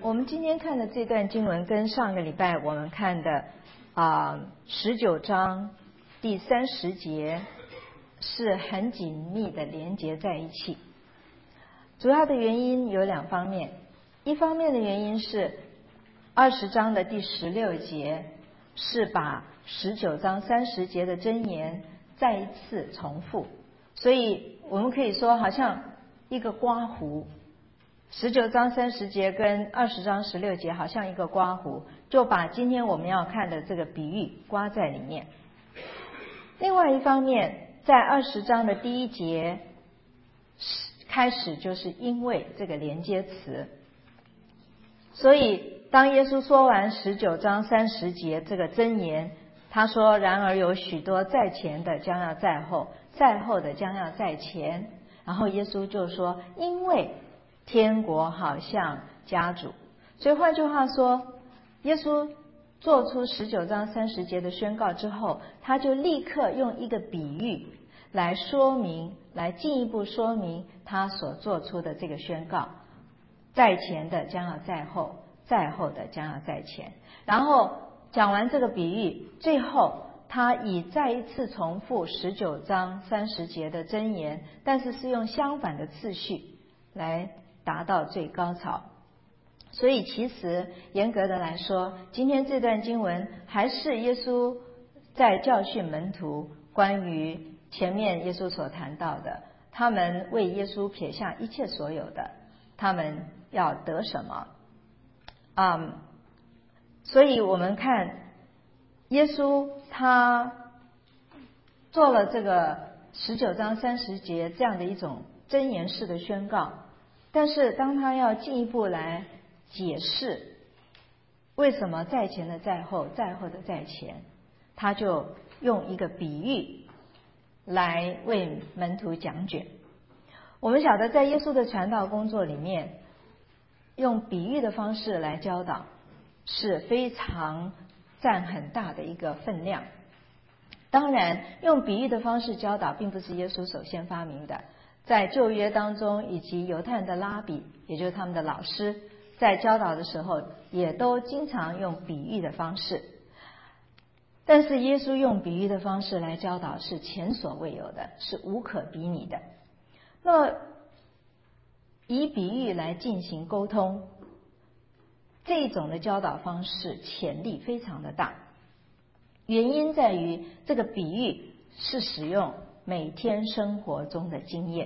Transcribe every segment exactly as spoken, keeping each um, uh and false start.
我们今天看的这段经文跟上个礼拜我们看的啊十九章第三十节是很紧密的连结在一起。主要的原因有两方面，一方面的原因是二十章的第十六节是把十九章三十节的箴言再一次重复，所以我们可以说好像一个刮胡，十九章三十节跟二十章十六节好像一个刮胡，就把今天我们要看的这个比喻刮在里面。另外一方面，在二十章的第一节开始就是因为这个连接词，所以当耶稣说完十九章三十节这个箴言，他说然而有许多在前的将要在后，在后的将要在前，然后耶稣就说因为天国好像家主。所以换句话说，耶稣做出十九章三十节的宣告之后，他就立刻用一个比喻来说明，来进一步说明他所做出的这个宣告，在前的将要在后，在后的将要在前。然后讲完这个比喻，最后他以再一次重复十九章三十节的箴言，但是是用相反的次序来达到最高潮。所以其实严格的来说，今天这段经文还是耶稣在教训门徒关于前面耶稣所谈到的，他们为耶稣撇下一切所有的，他们要得什么？嗯，所以我们看耶稣他做了这个十九章三十节这样的一种箴言式的宣告，但是当他要进一步来解释为什么在前的在后，在后的在前，他就用一个比喻来为门徒讲解。我们晓得在耶稣的传道工作里面，用比喻的方式来教导是非常占很大的一个分量。当然用比喻的方式教导并不是耶稣首先发明的，在旧约当中以及犹太人的拉比，也就是他们的老师，在教导的时候也都经常用比喻的方式，但是耶稣用比喻的方式来教导是前所未有的，是无可比拟的。那么以比喻来进行沟通，这种的教导方式潜力非常的大，原因在于这个比喻是使用每天生活中的经验。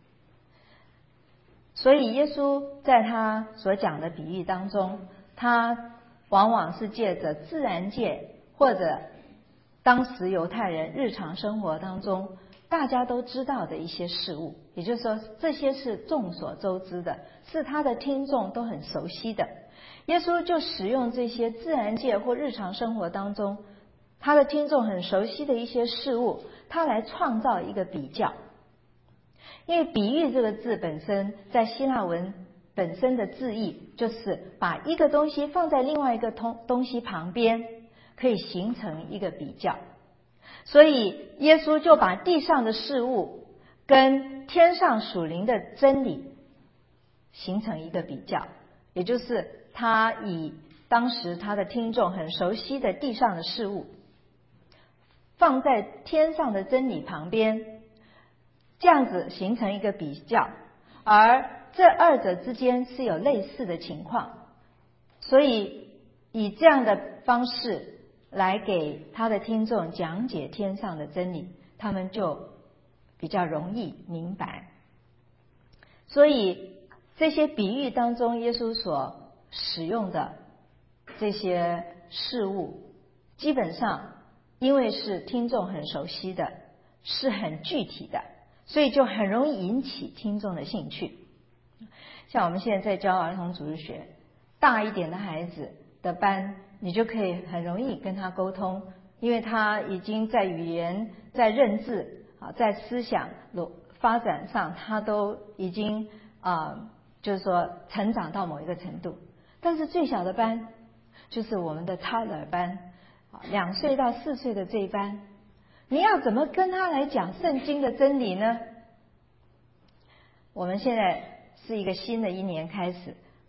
所以耶稣在他所讲的比喻当中，他往往是借着自然界或者当时犹太人日常生活当中大家都知道的一些事物，也就是说这些是众所周知的，是他的听众都很熟悉的。耶稣就使用这些自然界或日常生活当中他的听众很熟悉的一些事物，他来创造一个比较。因为比喻这个字本身在希腊文本身的字义就是把一个东西放在另外一个东西旁边，可以形成一个比较。所以耶稣就把地上的事物跟天上属灵的真理形成一个比较，也就是他以当时他的听众很熟悉的地上的事物放在天上的真理旁边，这样子形成一个比较，而这二者之间是有类似的情况，所以以这样的方式来给他的听众讲解天上的真理，他们就比较容易明白。所以这些比喻当中耶稣所使用的这些事物，基本上因为是听众很熟悉的，是很具体的，所以就很容易引起听众的兴趣。像我们现在在教儿童主日学，大一点的孩子的班，你就可以很容易跟他沟通，因为他已经在语言、在认知、在思想发展上，他都已经啊，就是说成长到某一个程度。但是最小的班，就是我们的toddler班，两岁到四岁的这一班，你要怎么跟他来讲圣经的真理呢？我们现在是一个新的一年开始，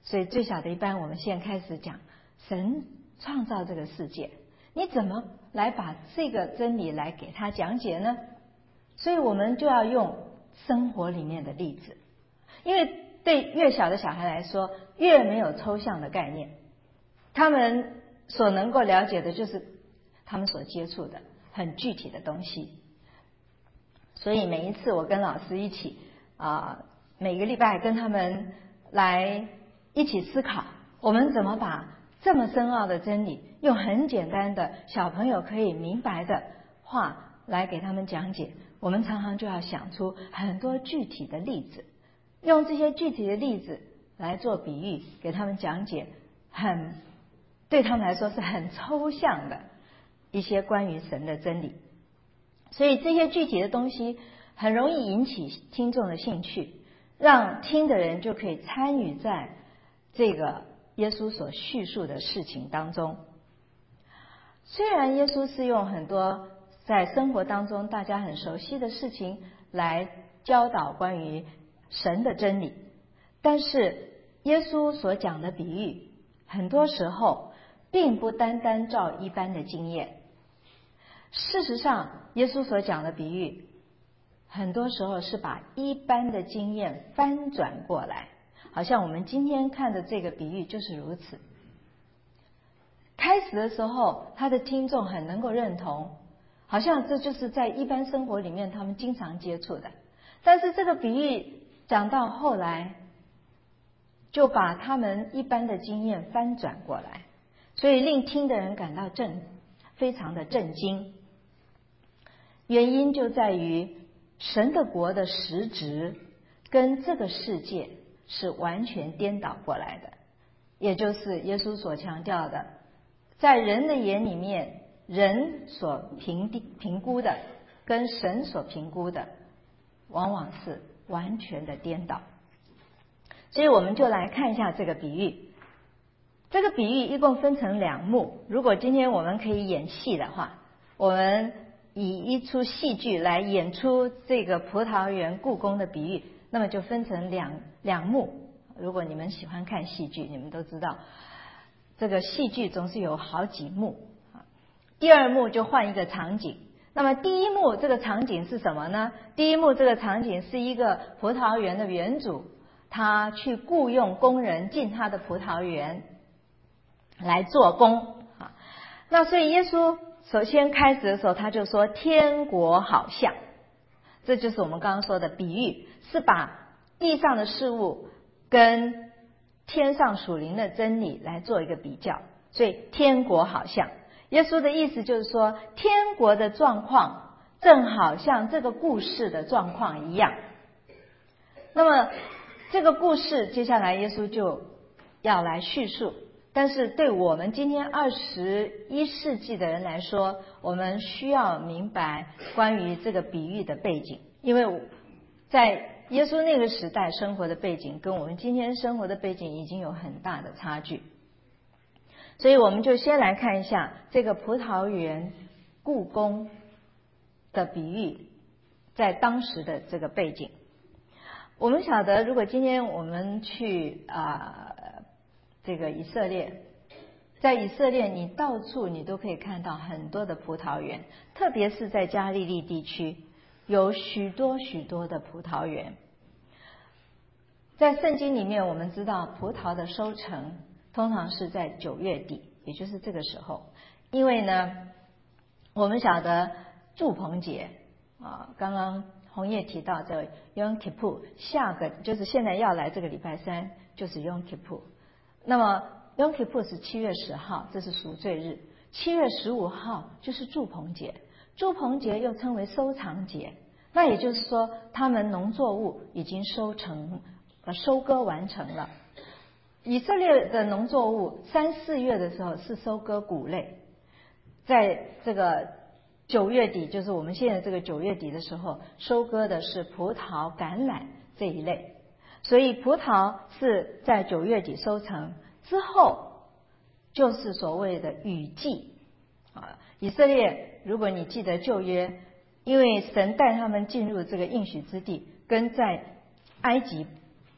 所以最小的一班，我们现在开始讲神创造这个世界，你怎么来把这个真理来给他讲解呢？所以我们就要用生活里面的例子，因为对越小的小孩来说，越没有抽象的概念，他们所能够了解的就是他们所接触的很具体的东西。所以每一次我跟老师一起啊、呃，每个礼拜跟他们来一起思考，我们怎么把这么深奥的真理用很简单的小朋友可以明白的话来给他们讲解。我们常常就要想出很多具体的例子，用这些具体的例子来做比喻，给他们讲解很对他们来说是很抽象的一些关于神的真理。所以这些具体的东西很容易引起听众的兴趣，让听的人就可以参与在这个耶稣所叙述的事情当中。虽然耶稣是用很多在生活当中大家很熟悉的事情来教导关于神的真理，但是耶稣所讲的比喻很多时候并不单单照一般的经验。事实上耶稣所讲的比喻很多时候是把一般的经验翻转过来，好像我们今天看的这个比喻就是如此。开始的时候他的听众很能够认同，好像这就是在一般生活里面他们经常接触的，但是这个比喻讲到后来就把他们一般的经验翻转过来，所以令听的人感到震非常的震惊。原因就在于神的国的实质跟这个世界是完全颠倒过来的，也就是耶稣所强调的，在人的眼里面，人所评评估的跟神所评估的往往是完全的颠倒。所以我们就来看一下这个比喻。这个比喻一共分成两幕，如果今天我们可以演戏的话，我们以一出戏剧来演出这个葡萄园故宫的比喻，那么就分成两两幕。如果你们喜欢看戏剧，你们都知道这个戏剧总是有好几幕。第二幕就换一个场景，那么第一幕这个场景是什么呢？第一幕这个场景是一个葡萄园的园主，他去雇佣工人进他的葡萄园来做工。那所以耶稣首先开始的时候他就说天国好像，这就是我们刚刚说的比喻，是把地上的事物跟天上属灵的真理来做一个比较。所以天国好像，耶稣的意思就是说天国的状况正好像这个故事的状况一样。那么这个故事接下来耶稣就要来叙述，但是对我们今天二十一世纪的人来说，我们需要明白关于这个比喻的背景，因为在耶稣那个时代生活的背景跟我们今天生活的背景已经有很大的差距。所以我们就先来看一下这个葡萄园故宫的比喻在当时的这个背景。我们晓得如果今天我们去啊、呃、这个以色列，在以色列你到处你都可以看到很多的葡萄园，特别是在加利利地区有许多许多的葡萄园。在圣经里面我们知道葡萄的收成通常是在九月底，也就是这个时候，因为呢我们晓得住棚节啊，刚刚红叶提到这 Yom Kippur， 下个就是现在要来这个礼拜三就是 Yom Kippur。 那么 Yom Kippur 是七月十号，这是赎罪日。七月十五号就是住棚节，住棚节又称为收藏节，那也就是说他们农作物已经收成呃收割完成了。以色列的农作物三四月的时候是收割谷类，在这个九月底，就是我们现在这个九月底的时候，收割的是葡萄、橄榄这一类。所以葡萄是在九月底收成之后，就是所谓的雨季啊。以色列，如果你记得旧约，因为神带他们进入这个应许之地，跟在埃及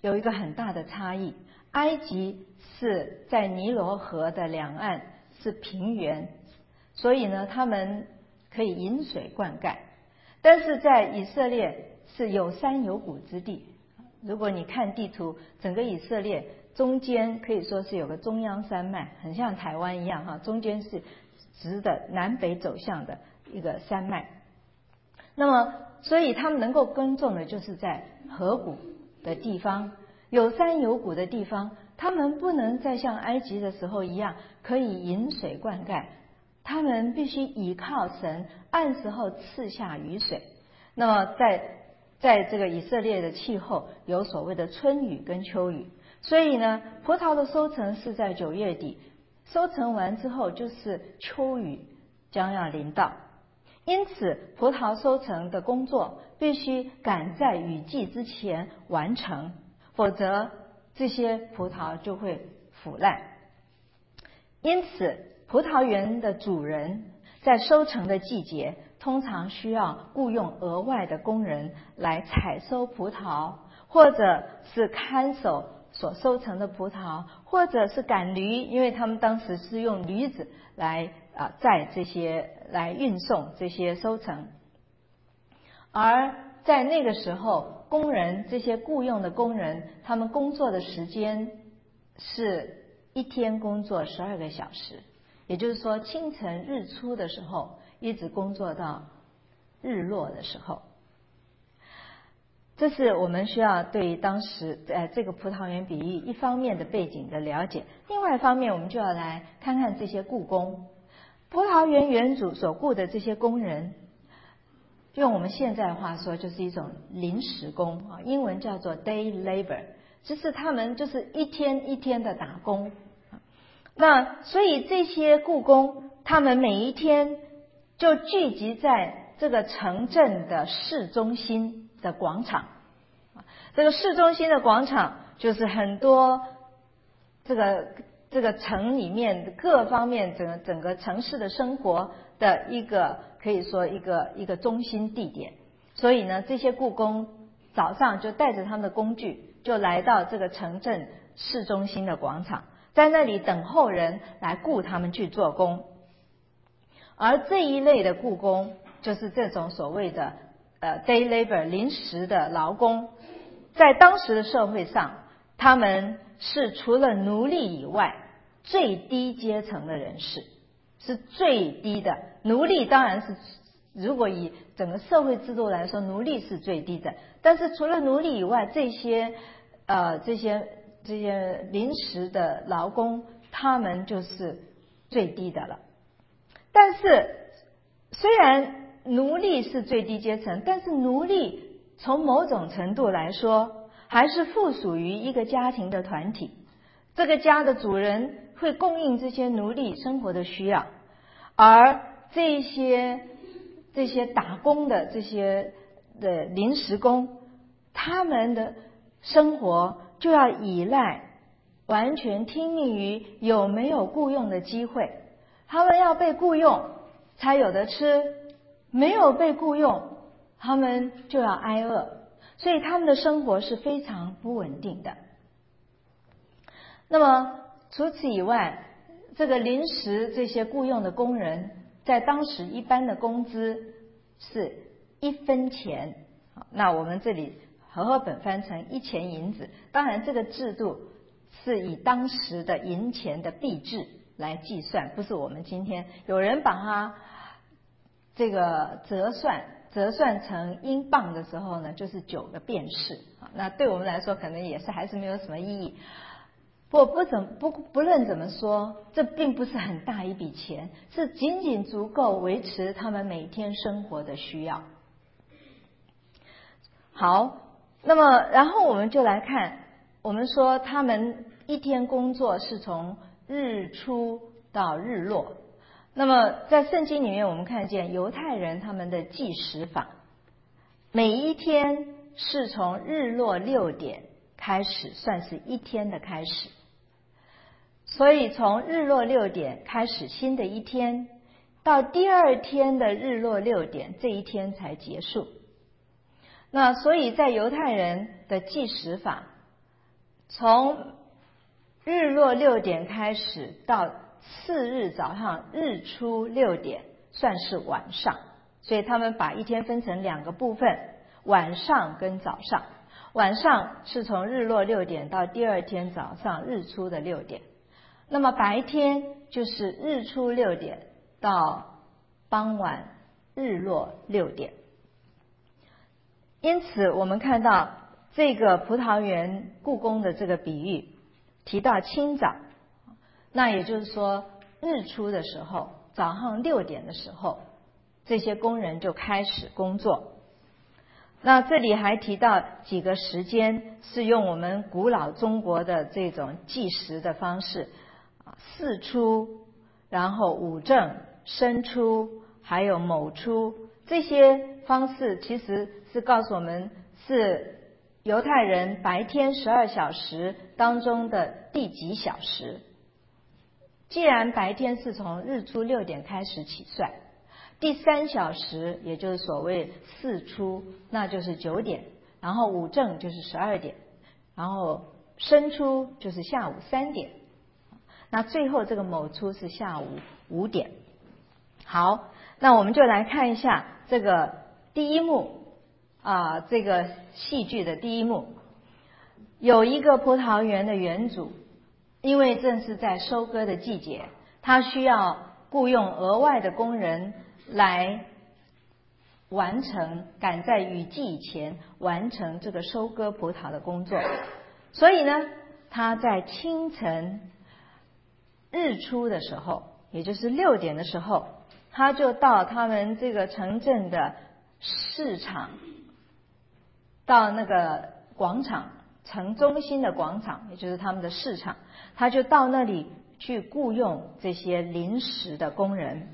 有一个很大的差异。埃及是在尼罗河的两岸，是平原，所以呢，他们可以引水灌溉。但是在以色列是有山有谷之地。如果你看地图，整个以色列中间可以说是有个中央山脉，很像台湾一样哈，中间是直的南北走向的一个山脉。那么，所以他们能够耕种的就是在河谷的地方，有山有谷的地方，他们不能再像埃及的时候一样可以引水灌溉，他们必须依靠神按时候赐下雨水。那么在在这个以色列的气候有所谓的春雨跟秋雨，所以呢，葡萄的收成是在九月底，收成完之后就是秋雨将要临到。因此葡萄收成的工作必须赶在雨季之前完成，否则这些葡萄就会腐烂。因此葡萄园的主人在收成的季节通常需要雇用额外的工人来采收葡萄，或者是看守所收成的葡萄，或者是赶驴，因为他们当时是用驴子来啊载这些来运送这些收成。而在那个时候，工人这些雇用的工人，他们工作的时间是一天工作十二个小时，也就是说清晨日出的时候一直工作到日落的时候。这是我们需要对当时呃这个葡萄园比喻一方面的背景的了解，另外一方面我们就要来看看这些雇工。葡萄园园主所雇的这些工人，用我们现在的话说就是一种临时工啊，英文叫做 day labor， 就是他们就是一天一天的打工。那所以这些雇工他们每一天就聚集在这个城镇的市中心的广场，这个市中心的广场就是很多这个这个城里面各方面整个整个城市的生活的一个可以说一个一个中心地点。所以呢，这些雇工早上就带着他们的工具，就来到这个城镇市中心的广场，在那里等候人来雇他们去做工。而这一类的雇工就是这种所谓的呃 day labor 临时的劳工，在当时的社会上，他们是除了奴隶以外最低阶层的人士，是最低的。奴隶当然是，如果以整个社会制度来说，奴隶是最低的，但是除了奴隶以外，这些呃这些这些临时的劳工，他们就是最低的了。但是虽然奴隶是最低阶层，但是奴隶从某种程度来说还是附属于一个家庭的团体，这个家的主人会供应这些奴隶生活的需要，而这些这些打工的这些的临时工，他们的生活就要依赖完全听命于有没有雇佣的机会，他们要被雇佣才有得吃，没有被雇佣他们就要挨饿，所以他们的生活是非常不稳定的。那么除此以外，这个临时这些雇佣的工人在当时一般的工资是一分钱，那我们这里和合本翻成一钱银子，当然这个制度是以当时的银钱的币制来计算，不是我们今天有人把它这个折算折算成英镑的时候呢，就是九个便士，那对我们来说可能也是还是没有什么意义。不不怎不不论怎么说，这并不是很大一笔钱，是仅仅足够维持他们每天生活的需要。好，那么然后我们就来看，我们说他们一天工作是从日出到日落。那么在圣经里面我们看见犹太人他们的计时法，每一天是从日落六点开始算是一天的开始，所以从日落六点开始新的一天，到第二天的日落六点这一天才结束。那所以在犹太人的计时法， 从日落六点开始到次日早上日出六点算是晚上，所以他们把一天分成两个部分，晚上跟早上。晚上是从日落六点到第二天早上日出的六点，那么白天就是日出六点到傍晚日落六点。因此我们看到这个葡萄园故宫的这个比喻提到清早，那也就是说日出的时候，早上六点的时候，这些工人就开始工作。那这里还提到几个时间是用我们古老中国的这种计时的方式，巳出，然后午正、申出，还有卯出，这些方式其实是告诉我们是犹太人白天十二小时当中的第几小时。既然白天是从日出六点开始起算，第三小时也就是所谓巳出，那就是九点，然后午正就是十二点，然后申出就是下午三点，那最后这个卯出是下午五点。好，那我们就来看一下这个第一幕啊，这个戏剧的第一幕。有一个葡萄园的园主，因为正是在收割的季节，他需要雇佣额外的工人来完成，赶在雨季以前完成这个收割葡萄的工作。所以呢，他在清晨日出的时候，也就是六点的时候，他就到他们这个城镇的市场，到那个广场，城中心的广场，也就是他们的市场，他就到那里去雇佣这些临时的工人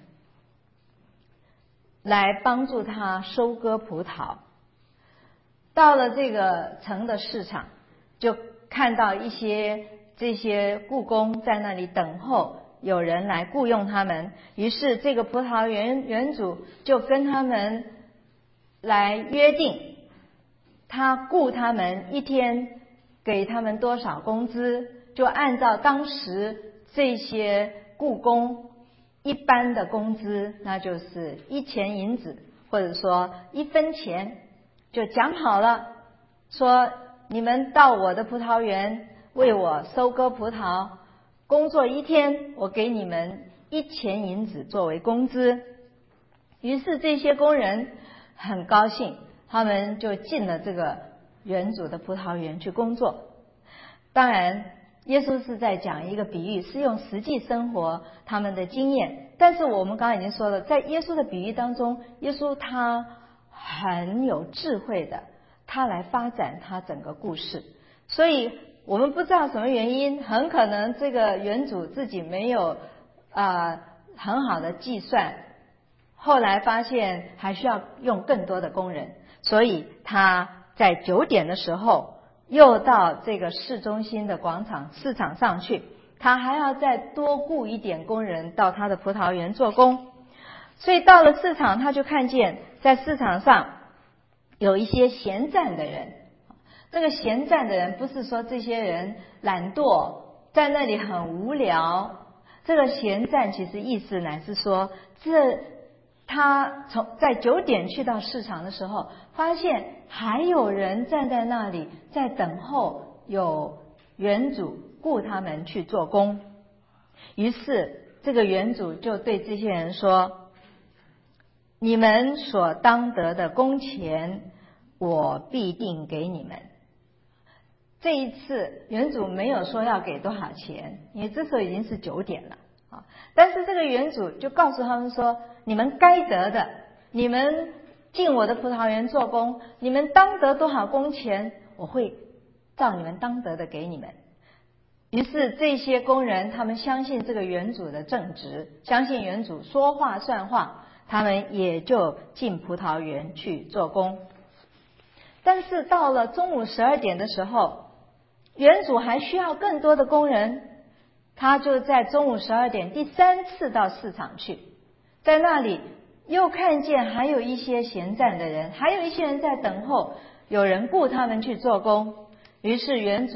来帮助他收割葡萄。到了这个城的市场，就看到一些这些雇工在那里等候有人来雇佣他们，于是这个葡萄园园主就跟他们来约定，他雇他们一天给他们多少工资，就按照当时这些雇工一般的工资，那就是一钱银子，或者说一分钱，就讲好了，说你们到我的葡萄园为我收割葡萄，工作一天，我给你们一钱银子作为工资。于是这些工人很高兴，他们就进了这个园主的葡萄园去工作。当然耶稣是在讲一个比喻，是用实际生活他们的经验，但是我们刚才已经说了，在耶稣的比喻当中，耶稣他很有智慧的，他来发展他整个故事。所以我们不知道什么原因，很可能这个园主自己没有呃很好的计算，后来发现还需要用更多的工人，所以他在九点的时候又到这个市中心的广场市场上去，他还要再多雇一点工人到他的葡萄园做工。所以到了市场，他就看见在市场上有一些闲站的人。这个闲站的人不是说这些人懒惰在那里很无聊，这个闲站其实意思乃是说，这他从在九点去到市场的时候，发现还有人站在那里在等候有园主雇他们去做工。于是这个园主就对这些人说，你们所当得的工钱我必定给你们。这一次园主没有说要给多少钱，因为这时候已经是九点了啊。但是这个园主就告诉他们说，你们该得的，你们进我的葡萄园做工，你们当得多少工钱，我会照你们当得的给你们。于是这些工人他们相信这个园主的正直，相信园主说话算话，他们也就进葡萄园去做工。但是到了中午十二点的时候，园主还需要更多的工人，他就在中午十二点第三次到市场去，在那里又看见还有一些闲站的人，还有一些人在等候有人雇他们去做工。于是园主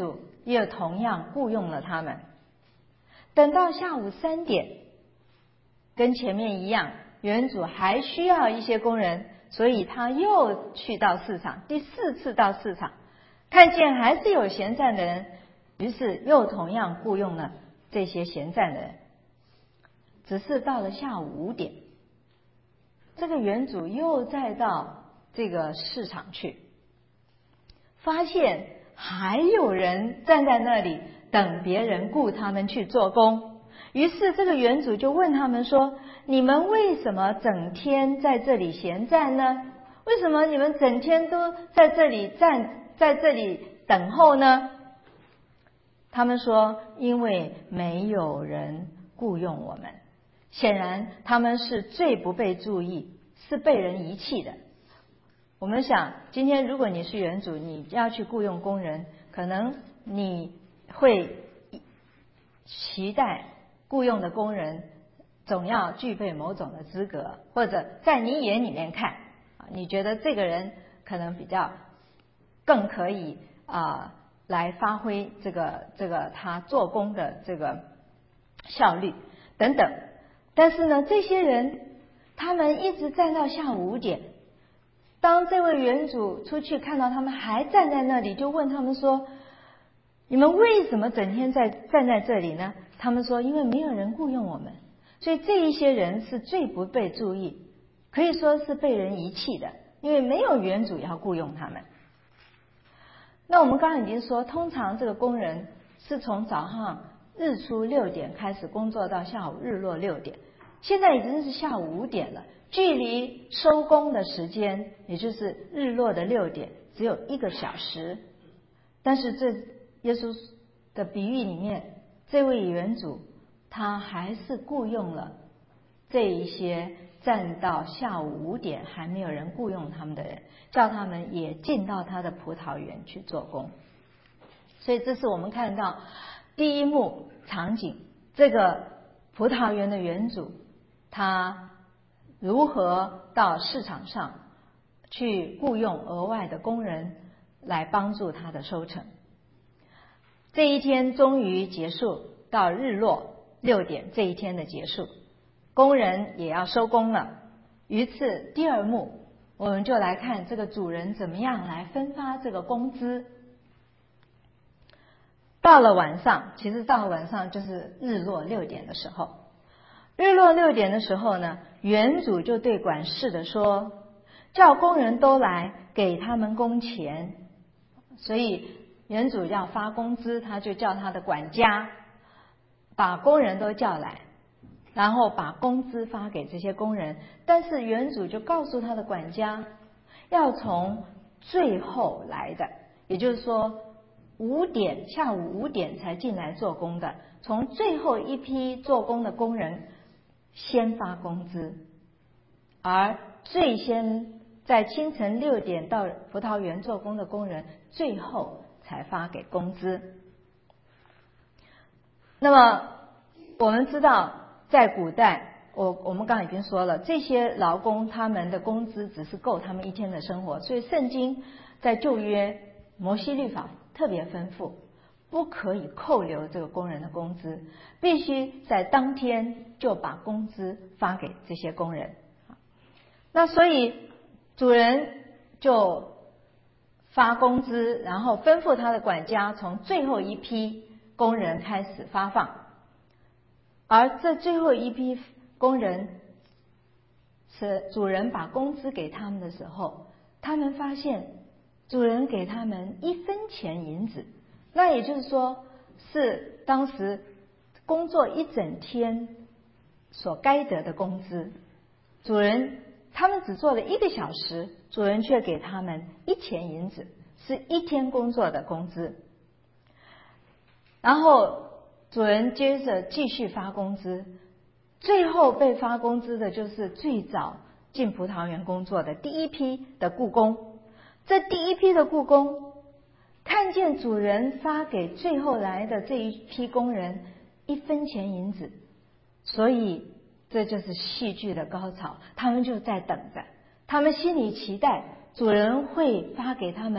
也同样雇佣了他们。等到下午三点，跟前面一样，园主还需要一些工人，所以他又去到市场，第四次到市场，看见还是有闲散的人，于是又同样雇佣了这些闲散的人。只是到了下午五点，这个园主又再到这个市场去，发现还有人站在那里等别人雇他们去做工。于是这个园主就问他们说，你们为什么整天在这里闲站呢？为什么你们整天都在这里站，在这里等候呢？他们说，因为没有人雇佣我们。显然他们是最不被注意，是被人遗弃的。我们想，今天如果你是园主，你要去雇佣工人，可能你会期待雇佣的工人总要具备某种的资格，或者在你眼里面看，你觉得这个人可能比较更可以啊、呃、来发挥这个这个他做工的这个效率等等。但是呢，这些人他们一直站到下午五点。当这位园主出去看到他们还站在那里，就问他们说，你们为什么整天在站在这里呢？他们说，因为没有人雇佣我们。所以这一些人是最不被注意，可以说是被人遗弃的，因为没有园主要雇佣他们。那我们刚刚已经说，通常这个工人是从早上日出六点开始工作到下午日落六点，现在已经是下午五点了，距离收工的时间，也就是日落的六点，只有一个小时。但是这耶稣的比喻里面，这位园主他还是雇佣了这一些站到下午五点还没有人雇佣他们的人，叫他们也进到他的葡萄园去做工。所以这是我们看到第一幕场景，这个葡萄园的园主他如何到市场上去雇佣额外的工人来帮助他的收成。这一天终于结束，到日落六点这一天的结束，工人也要收工了。于是第二幕我们就来看这个主人怎么样来分发这个工资。到了晚上，其实到了晚上就是日落六点的时候，日落六点的时候呢，园主就对管事的说，叫工人都来给他们工钱。所以园主要发工资，他就叫他的管家把工人都叫来，然后把工资发给这些工人。但是园主就告诉他的管家，要从最后来的，也就是说五点下午五点才进来做工的，从最后一批做工的工人先发工资，而最先在清晨六点到葡萄园做工的工人最后才发给工资。那么我们知道在古代，我我们刚刚已经说了，这些劳工他们的工资只是够他们一天的生活，所以圣经在旧约摩西律法特别吩咐，不可以扣留这个工人的工资，必须在当天就把工资发给这些工人。那所以主人就发工资，然后吩咐他的管家从最后一批工人开始发放。而这最后一批工人是主人把工资给他们的时候，他们发现主人给他们一分钱银子，那也就是说是当时工作一整天所该得的工资。主人他们只做了一个小时，主人却给他们一钱银子，是一天工作的工资。然后主人接着继续发工资，最后被发工资的就是最早进葡萄园工作的第一批的雇工。这第一批的雇工看见主人发给最后来的这一批工人一分钱银子，所以这就是戏剧的高潮，他们就在等着，他们心里期待主人会发给他们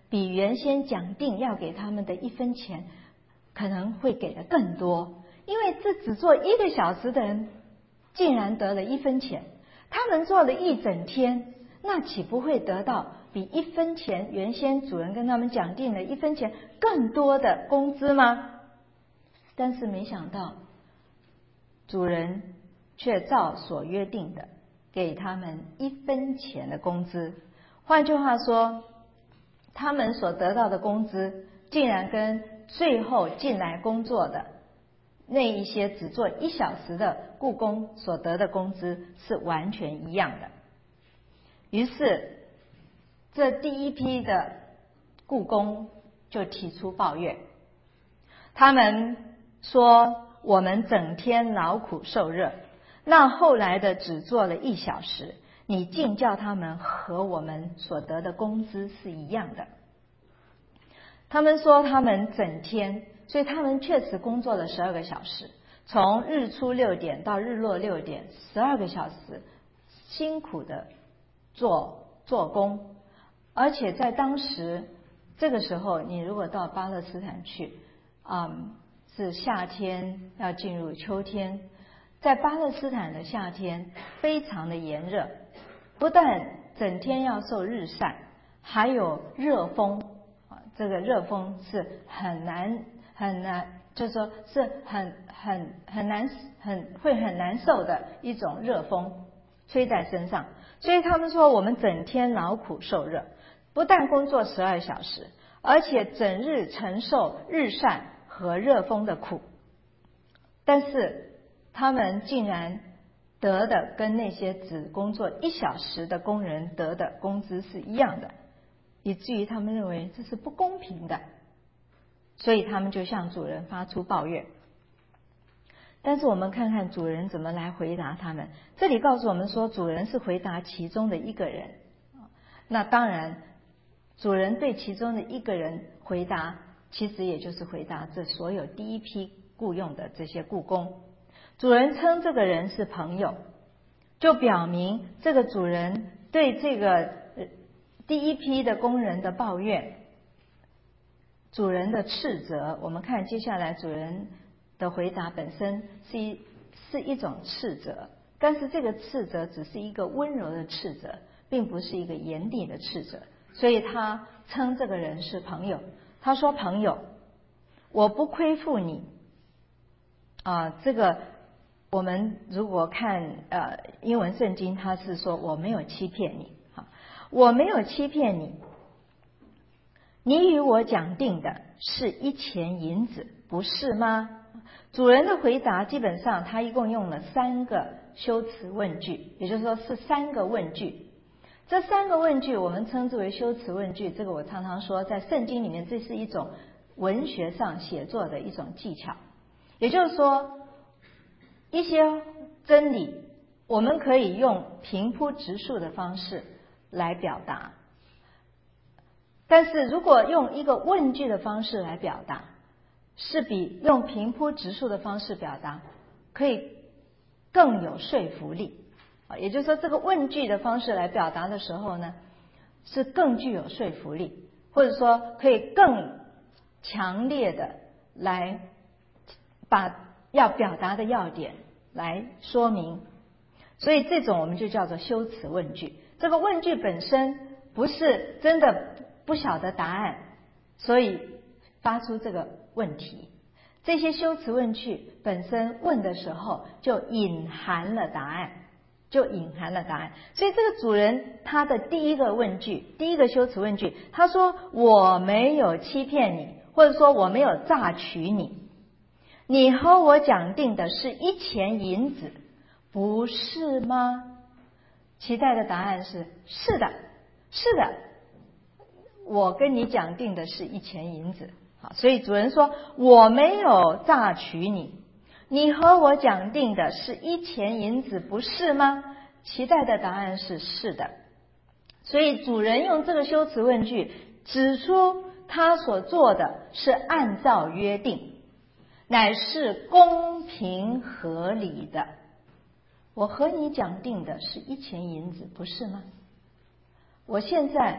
比原先讲定要给他们的一分钱可能会给的更多，因为这只做一个小时的人竟然得了一分钱，他们做了一整天，那岂不会得到比一分钱原先主人跟他们讲定的一分钱更多的工资吗？但是没想到主人却照所约定的给他们一分钱的工资。换句话说，他们所得到的工资竟然跟最后进来工作的那一些只做一小时的雇工所得的工资是完全一样的。于是这第一批的雇工就提出抱怨，他们说我们整天劳苦受热，那后来的只做了一小时，你竟叫他们和我们所得的工资是一样的。他们说他们整天，所以他们确实工作了十二个小时，从日出六点到日落六点，十二个小时辛苦的做做工。而且在当时这个时候，你如果到巴勒斯坦去，嗯，是夏天要进入秋天，在巴勒斯坦的夏天非常的炎热，不但整天要受日晒，还有热风。这个热风是很难很难，就是说是很很很难很会很难受的一种热风吹在身上。所以他们说我们整天劳苦受热，不但工作十二小时，而且整日承受日晒和热风的苦。但是他们竟然得的跟那些只工作一小时的工人得的工资是一样的，以至于他们认为这是不公平的，所以他们就向主人发出抱怨。但是我们看看主人怎么来回答他们。这里告诉我们说，主人是回答其中的一个人。那当然，主人对其中的一个人回答，其实也就是回答这所有第一批雇用的这些雇工。主人称这个人是朋友，就表明这个主人对这个第一批的工人的抱怨，主人的斥责。我们看接下来主人的回答本身是一是一种斥责，但是这个斥责只是一个温柔的斥责，并不是一个严厉的斥责。所以他称这个人是朋友。他说：朋友，我不亏负你啊。这个我们如果看呃英文圣经，他是说我没有欺骗你。我没有欺骗你，你与我讲定的是一钱银子，不是吗？主人的回答基本上他一共用了三个修辞问句，也就是说是三个问句。这三个问句我们称之为修辞问句。这个我常常说，在圣经里面这是一种文学上写作的一种技巧。也就是说，一些真理我们可以用平铺直述的方式来表达，但是如果用一个问句的方式来表达，是比用平铺直述的方式表达可以更有说服力。也就是说，这个问句的方式来表达的时候呢，是更具有说服力，或者说可以更强烈的来把要表达的要点来说明。所以这种我们就叫做修辞问句。这个问句本身不是真的不晓得答案，所以发出这个问题。这些修辞问句本身问的时候就隐含了答案，就隐含了答案。所以这个主人他的第一个问句，第一个修辞问句，他说我没有欺骗你，或者说我没有榨取你，你和我讲定的是一钱银子，不是吗？期待的答案是是的，是的，我跟你讲定的是一钱银子。好，所以主人说我没有榨取你，你和我讲定的是一钱银子，不是吗？期待的答案是是的。所以主人用这个修辞问句指出他所做的是按照约定，乃是公平合理的。我和你讲定的是一钱银子，不是吗？我现在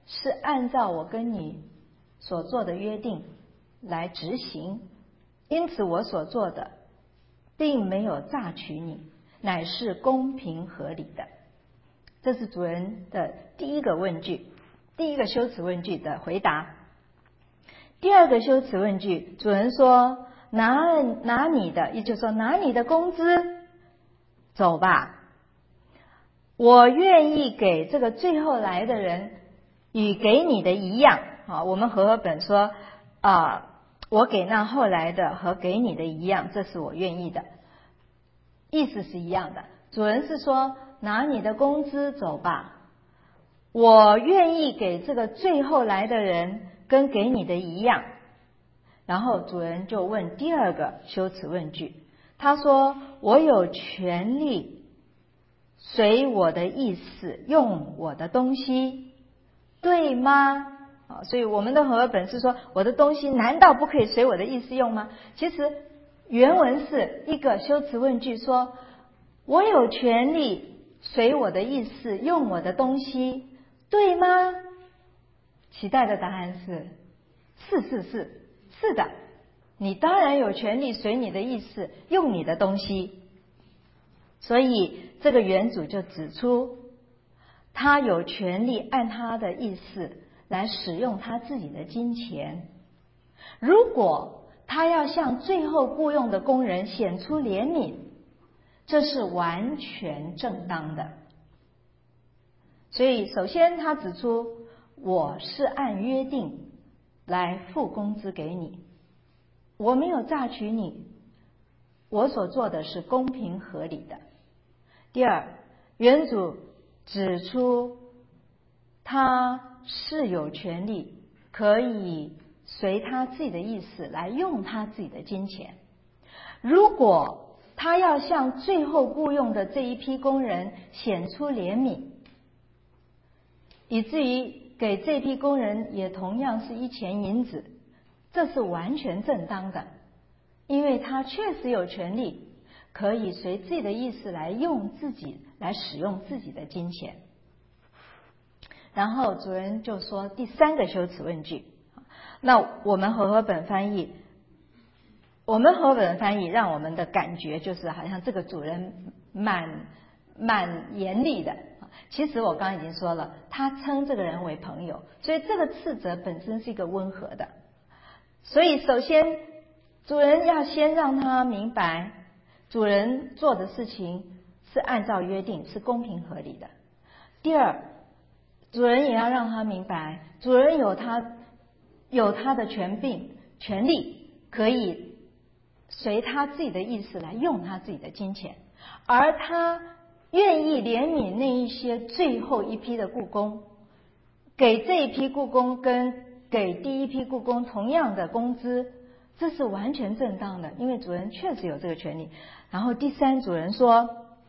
是按照我跟你所做的约定来执行，因此我所做的并没有榨取你，乃是公平合理的。这是主人的第一个问句，第一个修辞问句的回答。第二个修辞问句，主人说拿拿你的，也就是说拿你的工资走吧，我愿意给这个最后来的人与给你的一样。啊，我们和合本说啊，我给那后来的和给你的一样，这是我愿意的，意思是一样的。主人是说拿你的工资走吧，我愿意给这个最后来的人跟给你的一样。然后主人就问第二个修辞问句，他说我有权利随我的意思用我的东西，对吗？啊，所以我们的和合本是说我的东西难道不可以随我的意思用吗？其实原文是一个修辞问句，说我有权利随我的意思用我的东西，对吗？期待的答案是是是是是的，你当然有权利随你的意思用你的东西。所以这个原主就指出，他有权利按他的意思来使用他自己的金钱。如果他要向最后雇用的工人显出怜悯，这是完全正当的。所以首先他指出，我是按约定来付工资给你，我没有榨取你，我所做的是公平合理的。第二，原主指出他是有权利可以随他自己的意思来用他自己的金钱。如果他要向最后雇用的这一批工人显出怜悯，以至于给这批工人也同样是一钱银子，这是完全正当的，因为他确实有权利可以随自己的意思来用自己来使用自己的金钱。然后主人就说第三个修辞问句，那我们和合本翻译我们和合本翻译让我们的感觉就是好像这个主人蛮蛮严厉的。其实我刚刚已经说了，他称这个人为朋友，所以这个斥责本身是一个温和的。所以首先主人要先让他明白，主人做的事情是按照约定，是公平合理的。第二，主人也要让他明白，主人有他有他的权柄权利，可以随他自己的意思来用他自己的金钱，而他愿意怜悯那一些最后一批的雇工，给这一批雇工跟给第一批雇工同样的工资，这是完全正当的，因为主人确实有这个权利。然后第三，主人说，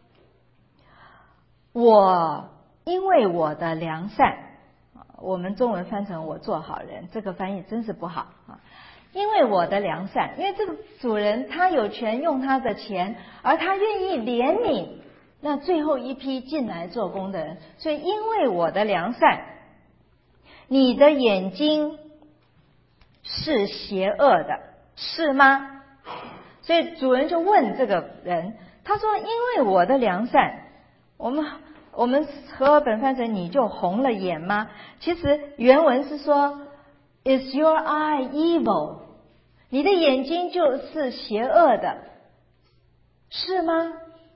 我因为我的良善，我们中文翻成我做好人，这个翻译真是不好啊。因为我的良善，因为这个主人他有权用他的钱，而他愿意怜悯那最后一批进来做工的人，所以因为我的良善，你的眼睛是邪恶的，是吗？所以主人就问这个人，他说因为我的良善，我们我们和合本翻成你就红了眼吗？其实原文是说 Is your eye evil？ 你的眼睛就是邪恶的，是吗？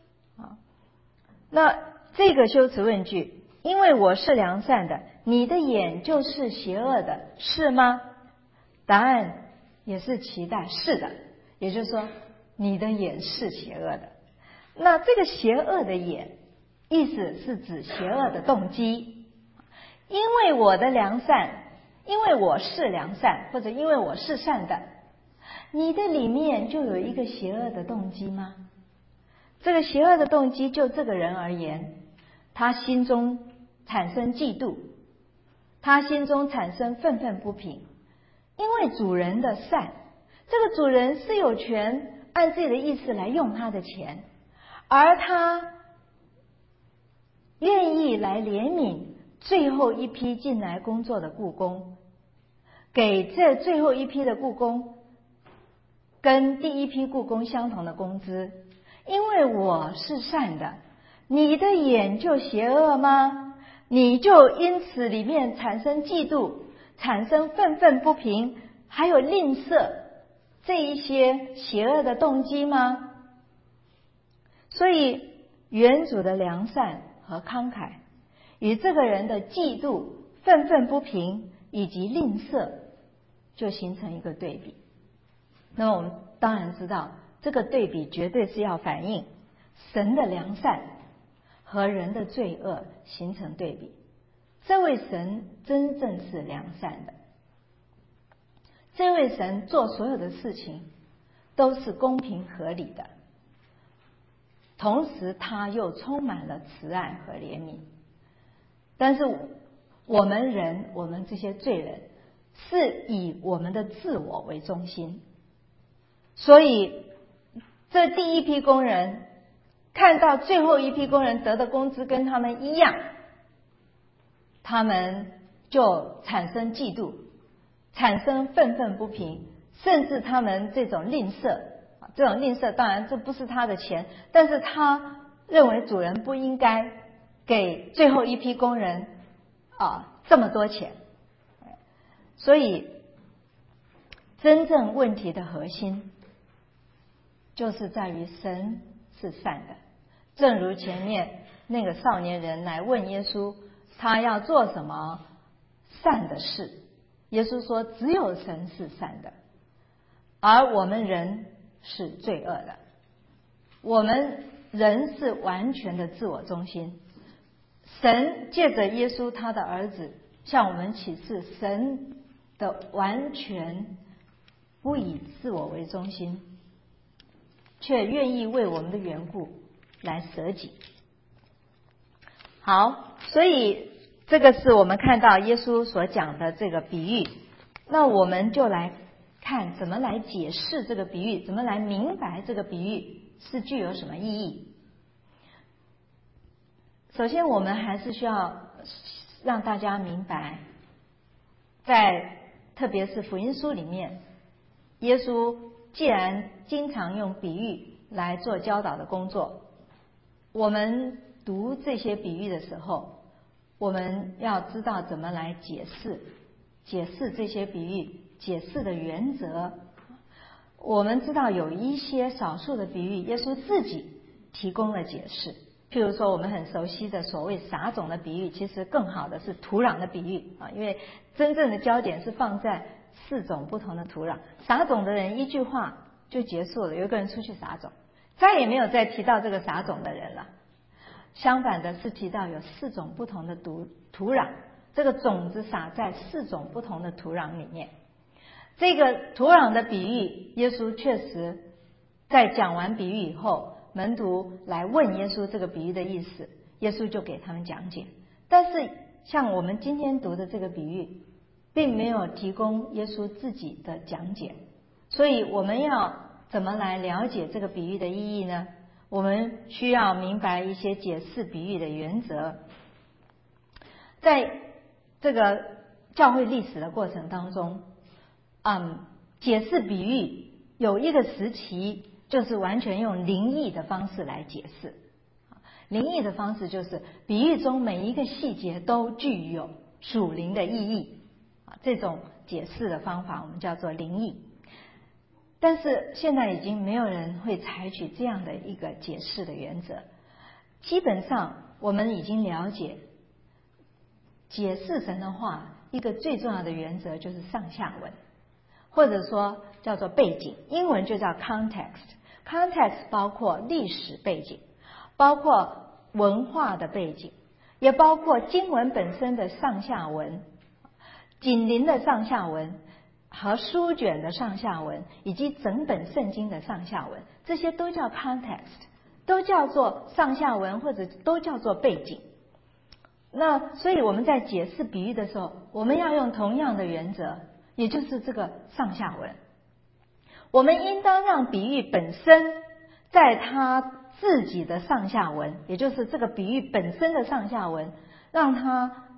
那这个修辞问句，因为我是良善的，你的眼就是邪恶的，是吗？答案也是期待是的，也就是说你的眼是邪恶的。那这个邪恶的眼意思是指邪恶的动机。因为我的良善，因为我是良善，或者因为我是善的，你的里面就有一个邪恶的动机吗？这个邪恶的动机就这个人而言，他心中产生嫉妒，他心中产生愤愤不平。因为主人的善，这个主人是有权按自己的意思来用他的钱，而他愿意来怜悯最后一批进来工作的雇工，给这最后一批的雇工跟第一批雇工相同的工资，因为我是善的，你的眼就邪恶吗？你就因此里面产生嫉妒，产生愤愤不平，还有吝啬这一些邪恶的动机吗？所以原主的良善和慷慨与这个人的嫉妒、愤愤不平以及吝啬就形成一个对比。那么我们当然知道，这个对比绝对是要反映神的良善和人的罪恶形成对比。这位神真正是良善的，这位神做所有的事情都是公平合理的，同时他又充满了慈爱和怜悯。但是我们人，我们这些罪人是以我们的自我为中心，所以这第一批工人看到最后一批工人得的工资跟他们一样，他们就产生嫉妒，产生愤愤不平，甚至他们这种吝啬，这种吝啬当然这不是他的钱，但是他认为主人不应该给最后一批工人啊这么多钱。所以真正问题的核心就是在于神是善的，正如前面那个少年人来问耶稣，他要做什么善的事，耶稣说只有神是善的，而我们人是罪恶的，我们人是完全的自我中心。神借着耶稣他的儿子向我们启示神的完全不以自我为中心，却愿意为我们的缘故来舍己。好，所以这个是我们看到耶稣所讲的这个比喻。那我们就来看怎么来解释这个比喻，怎么来明白这个比喻是具有什么意义。首先我们还是需要让大家明白，在特别是福音书里面，耶稣既然经常用比喻来做教导的工作，我们读这些比喻的时候，我们要知道怎么来解释解释这些比喻，解释的原则。我们知道有一些少数的比喻耶稣自己提供了解释，譬如说我们很熟悉的所谓撒种的比喻，其实更好的是土壤的比喻啊，因为真正的焦点是放在四种不同的土壤。撒种的人一句话就结束了，有一个人出去撒种，再也没有再提到这个撒种的人了。相反的是提到有四种不同的土土壤，这个种子撒在四种不同的土壤里面。这个土壤的比喻，耶稣确实在讲完比喻以后，门徒来问耶稣这个比喻的意思，耶稣就给他们讲解。但是像我们今天读的这个比喻，并没有提供耶稣自己的讲解，所以我们要怎么来了解这个比喻的意义呢？我们需要明白一些解释比喻的原则。在这个教会历史的过程当中，嗯，解释比喻有一个时期就是完全用灵异的方式来解释。灵异的方式就是比喻中每一个细节都具有属灵的意义，这种解释的方法我们叫做灵异。但是现在已经没有人会采取这样的一个解释的原则。基本上我们已经了解，解释神的话一个最重要的原则就是上下文，或者说叫做背景，英文就叫 context。context 包括历史背景，包括文化的背景，也包括经文本身的上下文，紧邻的上下文和书卷的上下文，以及整本圣经的上下文，这些都叫 context， 都叫做上下文，或者都叫做背景。那所以我们在解释比喻的时候，我们要用同样的原则，也就是这个上下文。我们应当让比喻本身在它自己的上下文，也就是这个比喻本身的上下文，让它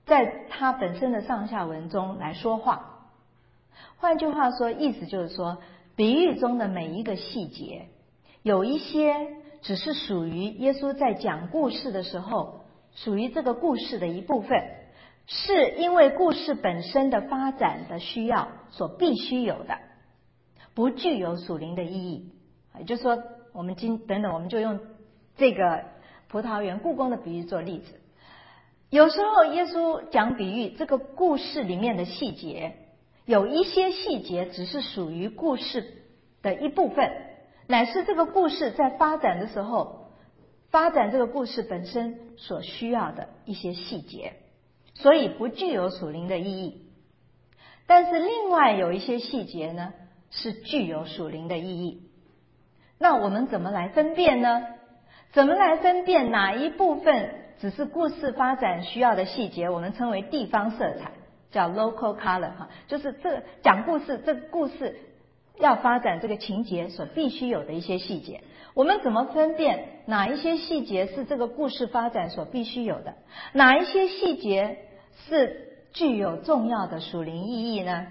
在它本身的上下文中来说话。换句话说，意思就是说，比喻中的每一个细节，有一些只是属于耶稣在讲故事的时候，属于这个故事的一部分，是因为故事本身的发展的需要所必须有的，不具有属灵的意义。也就是说，我们今等等，我们就用这个葡萄园故宫的比喻做例子。有时候耶稣讲比喻，这个故事里面的细节，有一些细节只是属于故事的一部分，乃是这个故事在发展的时候，发展这个故事本身所需要的一些细节，所以不具有属灵的意义。但是另外有一些细节呢，是具有属灵的意义。那我们怎么来分辨呢？怎么来分辨哪一部分只是故事发展需要的细节，我们称为地方色彩，叫 local color 哈，就是这个讲故事，这个故事要发展这个情节所必须有的一些细节。我们怎么分辨哪一些细节是这个故事发展所必须有的，哪一些细节是具有重要的属灵意义呢？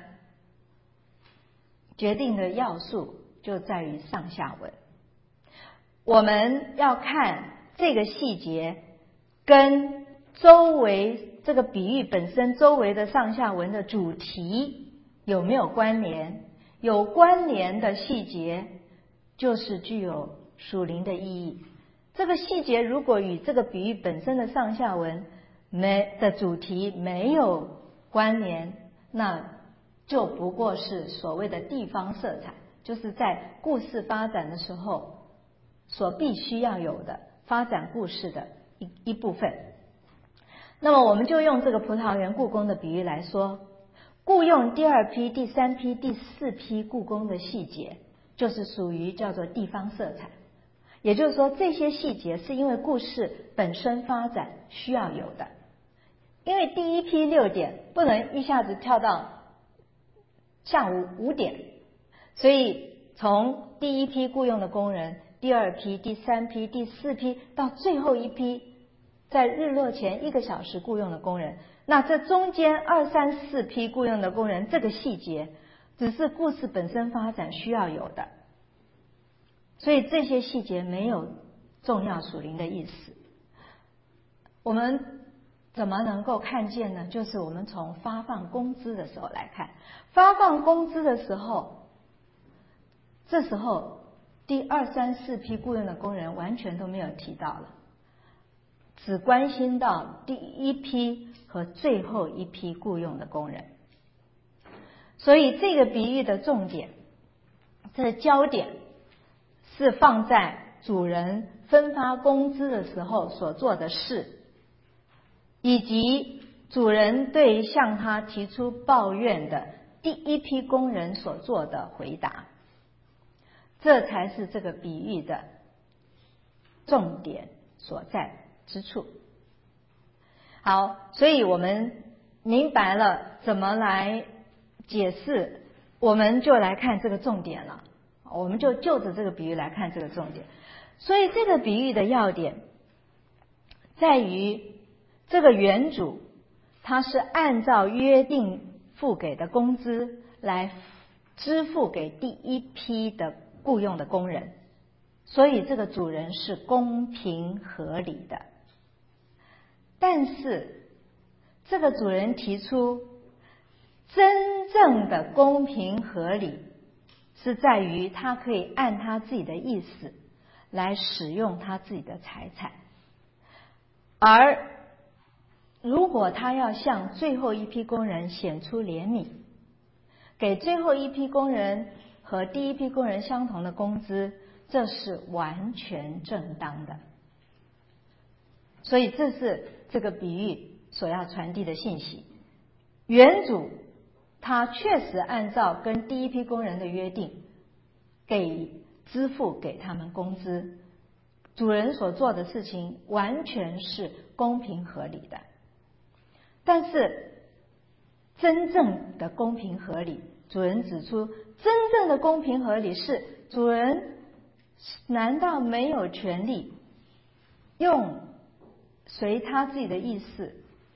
决定的要素就在于上下文。我们要看这个细节跟周围这个比喻本身周围的上下文的主题有没有关联，有关联的细节就是具有属灵的意义。这个细节如果与这个比喻本身的上下文没的主题没有关联，那就不过是所谓的地方色彩，就是在故事发展的时候所必须要有的发展故事的一一部分。那么我们就用这个葡萄园故宫的比喻来说，雇用第二批、第三批、第四批故宫的细节，就是属于叫做地方色彩。也就是说，这些细节是因为故事本身发展需要有的。因为第一批六点不能一下子跳到下午五点，所以从第一批雇用的工人，第二批、第三批、第四批，到最后一批在日落前一个小时雇用的工人，那这中间二三四批雇用的工人，这个细节只是故事本身发展需要有的，所以这些细节没有重要属灵的意思。我们怎么能够看见呢？就是我们从发放工资的时候来看，发放工资的时候，这时候第二三四批雇佣的工人完全都没有提到了，只关心到第一批和最后一批雇佣的工人。所以这个比喻的重点，这个焦点是放在主人分发工资的时候所做的事，以及主人对向他提出抱怨的第一批工人所做的回答，这才是这个比喻的重点所在之处。好，所以我们明白了怎么来解释，我们就来看这个重点了。我们就就着这个比喻来看这个重点。所以这个比喻的要点在于，这个园主他是按照约定付给的工资来支付给第一批的雇用的工人，所以这个主人是公平合理的。但是这个主人提出，真正的公平合理是在于他可以按他自己的意思来使用他自己的财产，而如果他要向最后一批工人显出怜悯，给最后一批工人和第一批工人相同的工资，这是完全正当的。所以这是这个比喻所要传递的信息。园主他确实按照跟第一批工人的约定，给支付给他们工资，主人所做的事情完全是公平合理的。但是真正的公平合理，主人指出，真正的公平合理是主人难道没有权利用随他自己的意思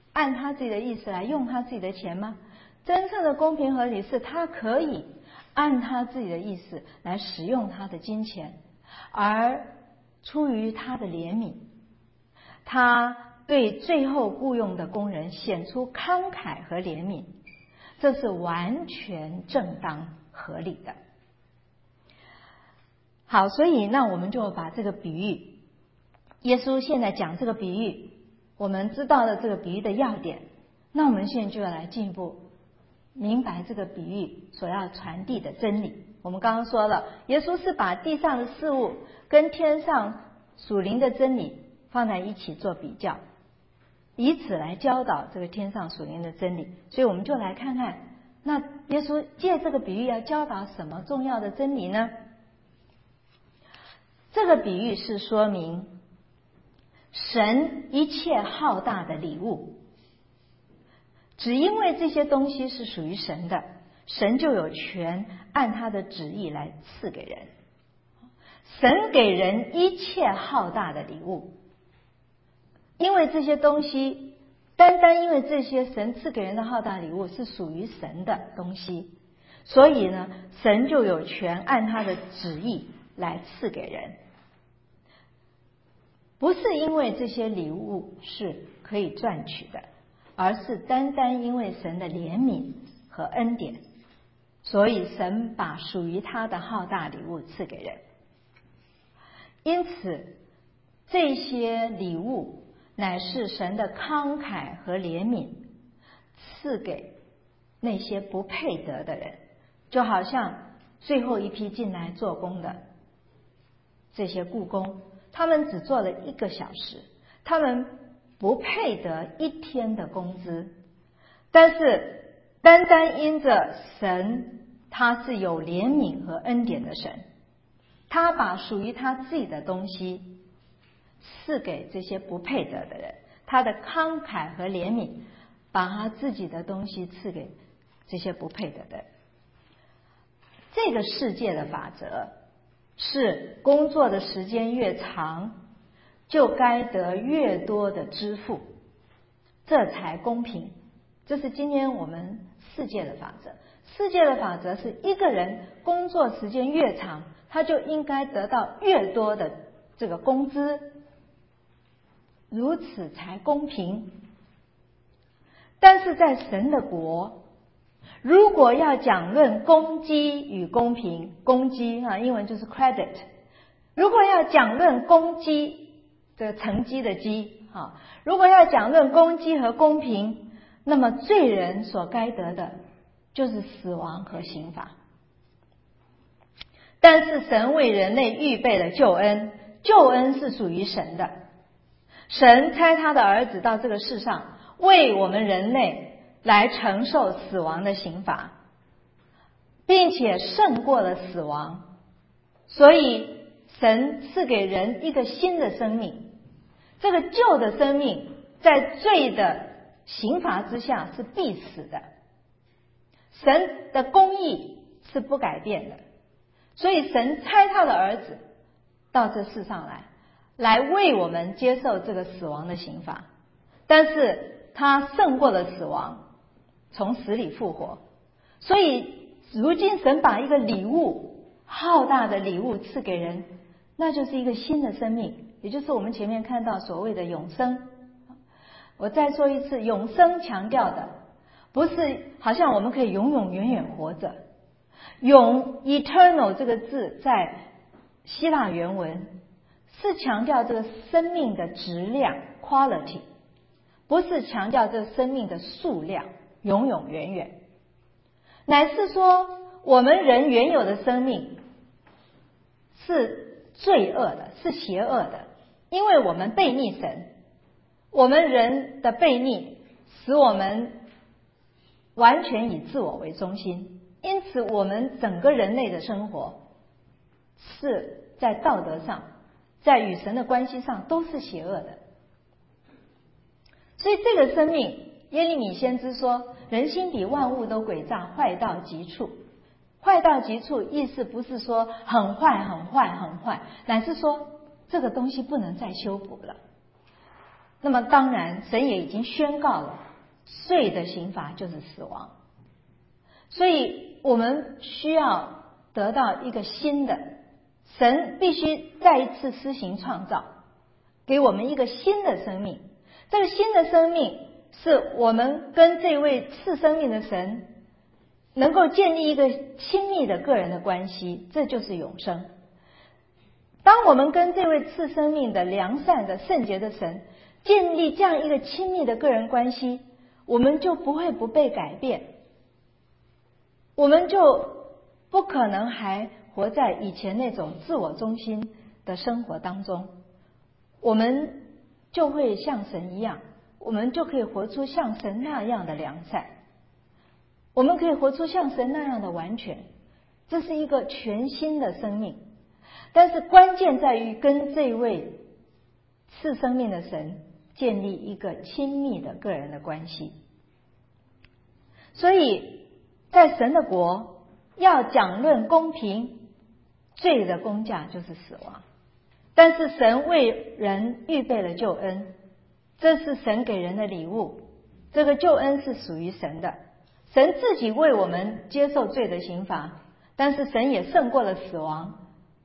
按他自己的意思来用他自己的钱吗？真正的公平合理是他可以按他自己的意思来使用他的金钱，而出于他的怜悯，他对最后雇佣的工人显出慷慨和怜悯，这是完全正当合理的。好，所以那我们就把这个比喻，耶稣现在讲这个比喻，我们知道了这个比喻的要点，那我们现在就要来进一步明白这个比喻所要传递的真理。我们刚刚说了，耶稣是把地上的事物跟天上属灵的真理放在一起做比较，以此来教导这个天上属灵的真理。所以我们就来看看，那耶稣借这个比喻要教导什么重要的真理呢？这个比喻是说明神一切浩大的礼物，只因为这些东西是属于神的，神就有权按他的旨意来赐给人。神给人一切浩大的礼物，因为这些东西，单单因为这些神赐给人的浩大礼物是属于神的东西，所以呢，神就有权按他的旨意来赐给人。不是因为这些礼物是可以赚取的，而是单单因为神的怜悯和恩典，所以神把属于他的浩大礼物赐给人。因此这些礼物乃是神的慷慨和怜悯赐给那些不配得的人，就好像最后一批进来做工的这些雇工，他们只做了一个小时，他们不配得一天的工资，但是单单因着神他是有怜悯和恩典的神，他把属于他自己的东西赐给这些不配得的人，他的慷慨和怜悯把他自己的东西赐给这些不配得的人。这个世界的法则是工作的时间越长，就该得越多的支付，这才公平。这是今天我们世界的法则。世界的法则是一个人工作时间越长，他就应该得到越多的这个工资，如此才公平。但是在神的国，如果要讲论公基与公平，公基啊，英文就是 credit。如果要讲论公基，这个成绩的基啊，如果要讲论公基和公平，那么罪人所该得的就是死亡和刑罚。但是神为人类预备了救恩，救恩是属于神的。神差他的儿子到这个世上，为我们人类来承受死亡的刑罚，并且胜过了死亡，所以神赐给人一个新的生命。这个旧的生命在罪的刑罚之下是必死的，神的公义是不改变的，所以神差他的儿子到这世上来，来为我们接受这个死亡的刑罚。但是他胜过了死亡，从死里复活。所以如今神把一个礼物，浩大的礼物赐给人，那就是一个新的生命，也就是我们前面看到所谓的永生。我再说一次，永生强调的不是好像我们可以永永远远活着。永 eternal 这个字在希腊原文是强调这个生命的质量 quality， 不是强调这个生命的数量永永远远，乃是说我们人原有的生命是罪恶的，是邪恶的，因为我们悖逆神，我们人的悖逆使我们完全以自我为中心，因此我们整个人类的生活是在道德上，在与神的关系上都是邪恶的。所以这个生命，耶利米先知说，人心比万物都诡诈，坏到极处。坏到极处意思不是说很坏很坏很坏，乃是说这个东西不能再修补了。 那么当然神也已经宣告了罪的刑罚就是死亡，所以我们需要得到一个新的，神必须再一次施行创造，给我们一个新的生命。这个新的生命是我们跟这位赐生命的神能够建立一个亲密的个人的关系，这就是永生。当我们跟这位赐生命的良善的圣洁的神建立这样一个亲密的个人关系，我们就不会不被改变，我们就不可能还活在以前那种自我中心的生活当中，我们就会像神一样，我们就可以活出像神那样的良善，我们可以活出像神那样的完全，这是一个全新的生命。但是关键在于跟这位赐生命的神建立一个亲密的个人的关系。所以在神的国要讲论公平，罪的工价就是死亡，但是神为人预备了救恩，这是神给人的礼物，这个救恩是属于神的，神自己为我们接受罪的刑罚，但是神也胜过了死亡，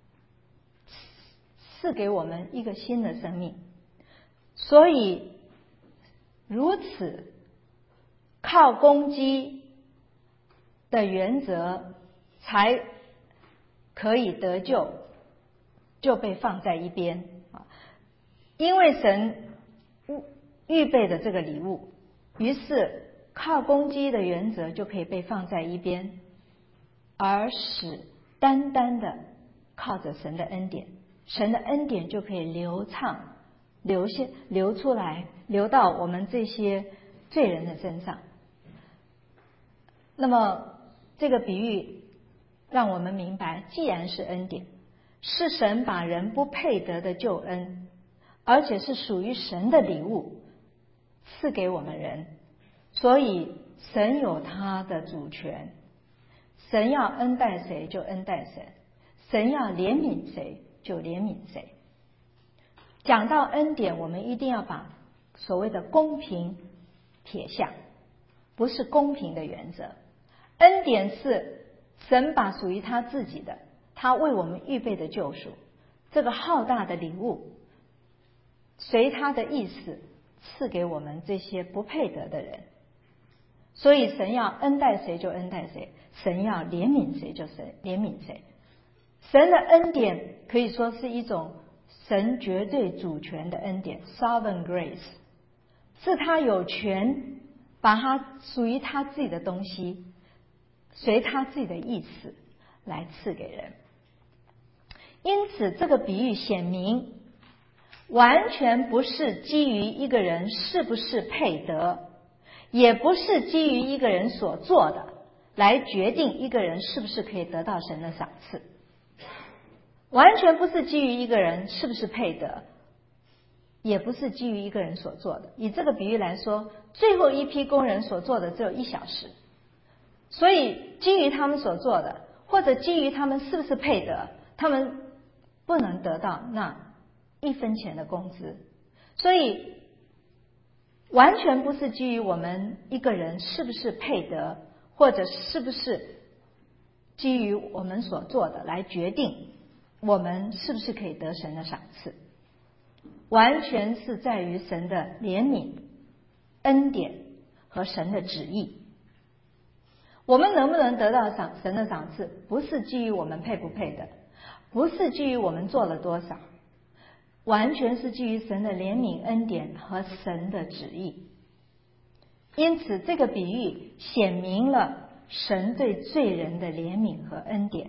赐给我们一个新的生命。所以如此靠攻击的原则才可以得救，就被放在一边，因为神预备的这个礼物，于是靠攻击的原则就可以被放在一边，而使单单的靠着神的恩典，神的恩典就可以流畅流下流出来，流到我们这些罪人的身上。那么这个比喻让我们明白，既然是恩典，是神把人不配得的救恩，而且是属于神的礼物赐给我们人，所以神有他的主权，神要恩待谁就恩待谁，神要怜悯谁就怜悯谁。讲到恩典，我们一定要把所谓的公平撇下，不是公平的原则。恩典是神把属于他自己的，他为我们预备的救赎，这个浩大的礼物随他的意思赐给我们这些不配得的人。所以神要恩待谁就恩待谁，神要怜悯谁就神怜悯谁。神的恩典可以说是一种神绝对主权的恩典 Sovereign Grace， 是他有权把他属于他自己的东西随他自己的意思来赐给人。因此这个比喻显明，完全不是基于一个人是不是配得，也不是基于一个人所做的来决定一个人是不是可以得到神的赏赐，完全不是基于一个人是不是配得，也不是基于一个人所做的。以这个比喻来说，最后一批工人所做的只有一小时，所以基于他们所做的，或者基于他们是不是配得，他们不能得到那一分钱的工资。所以完全不是基于我们一个人是不是配得，或者是不是基于我们所做的来决定我们是不是可以得神的赏赐，完全是在于神的怜悯、恩典和神的旨意。我们能不能得到赏神的赏赐，不是基于我们配不配的，不是基于我们做了多少，完全是基于神的怜悯、恩典和神的旨意。因此这个比喻显明了神对罪人的怜悯和恩典，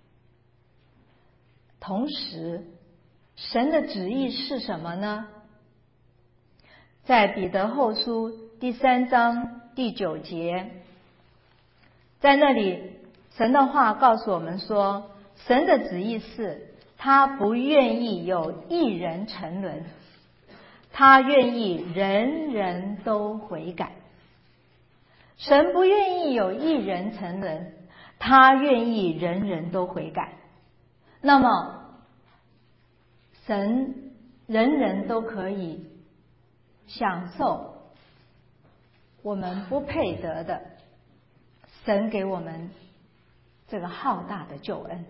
同时神的旨意是什么呢？在彼得后书第三章第九节，在那里神的话告诉我们说，神的旨意是他不愿意有一人沉沦，他愿意人人都悔改。神不愿意有一人沉沦，他愿意人人都悔改。那么神人人都可以享受我们不配得的神给我们这个浩大的救恩。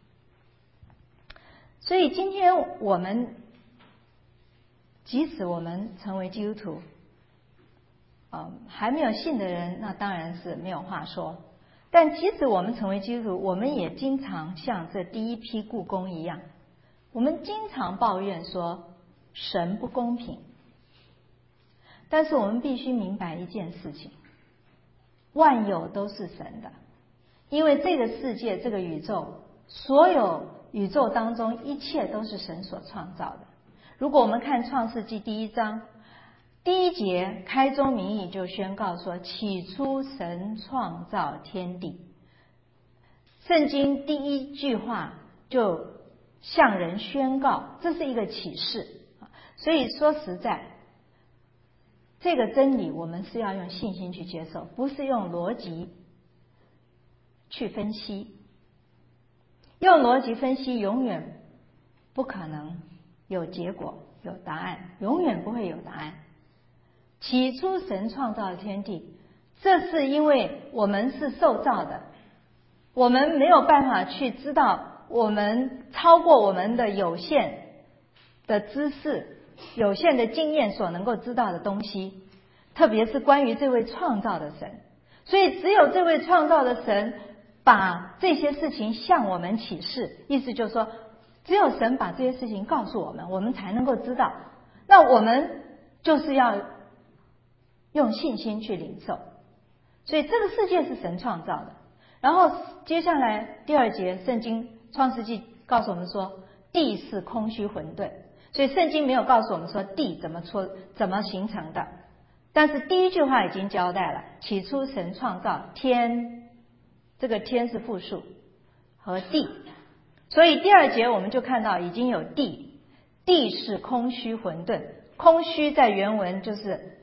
所以今天我们即使我们成为基督徒，嗯，还没有信的人，那当然是没有话说。但即使我们成为基督徒，我们也经常像这第一批雇工一样，我们经常抱怨说神不公平。但是我们必须明白一件事情，万有都是神的，因为这个世界，这个宇宙，所有宇宙当中一切都是神所创造的。如果我们看创世纪第一章第一节，开宗明义就宣告说，起初神创造天地。圣经第一句话就向人宣告，这是一个启示。所以说实在，这个真理我们是要用信心去接受，不是用逻辑去分析。用逻辑分析永远不可能有结果，有答案，永远不会有答案。起初神创造了天地，这是因为我们是受造的，我们没有办法去知道我们超过我们的有限的知识、有限的经验所能够知道的东西，特别是关于这位创造的神。所以只有这位创造的神把这些事情向我们启示，意思就是说，只有神把这些事情告诉我们，我们才能够知道。那我们就是要用信心去领受。所以这个世界是神创造的。然后接下来第二节，圣经创世纪告诉我们说，地是空虚混沌。所以圣经没有告诉我们说地怎么出怎么形成的，但是第一句话已经交代了，起初神创造天，这个天是复数，和地。所以第二节我们就看到已经有地，地是空虚混沌。空虚在原文就是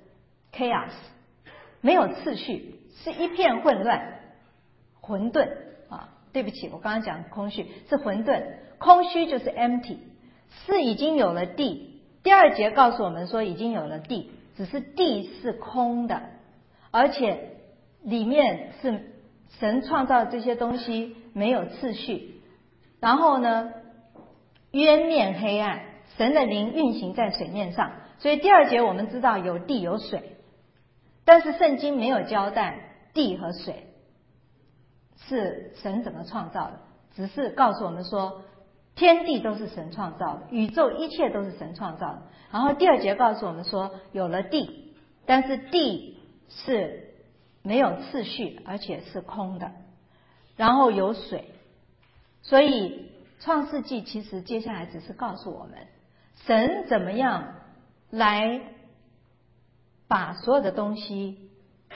chaos， 没有次序，是一片混乱，混沌啊，对不起，我刚刚讲空虚是混沌，空虚就是 empty， 是已经有了地。第二节告诉我们说已经有了地，只是地是空的，而且里面是神创造这些东西没有次序。然后呢，渊面黑暗，神的灵运行在水面上。所以第二节我们知道有地有水，但是圣经没有交代地和水是神怎么创造的，只是告诉我们说天地都是神创造的，宇宙一切都是神创造的。然后第二节告诉我们说有了地，但是地是没有次序，而且是空的，然后有水。所以创世纪其实接下来只是告诉我们神怎么样来把所有的东西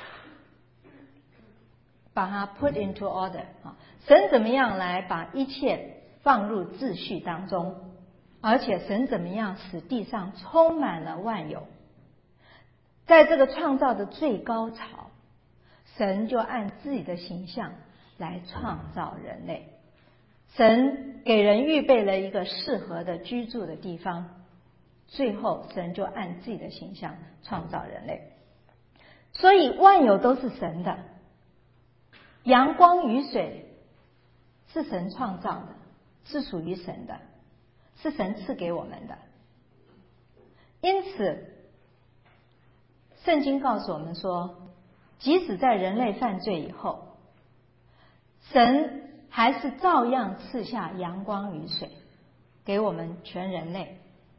把它 put into order， 神怎么样来把一切放入秩序当中，而且神怎么样使地上充满了万有。在这个创造的最高潮，神就按自己的形象来创造人类。神给人预备了一个适合的居住的地方，最后神就按自己的形象创造人类。所以万有都是神的，阳光雨水是神创造的，是属于神的，是神赐给我们的。因此圣经告诉我们说，即使在人类犯罪以后，神还是照样赐下阳光雨水给我们全人类，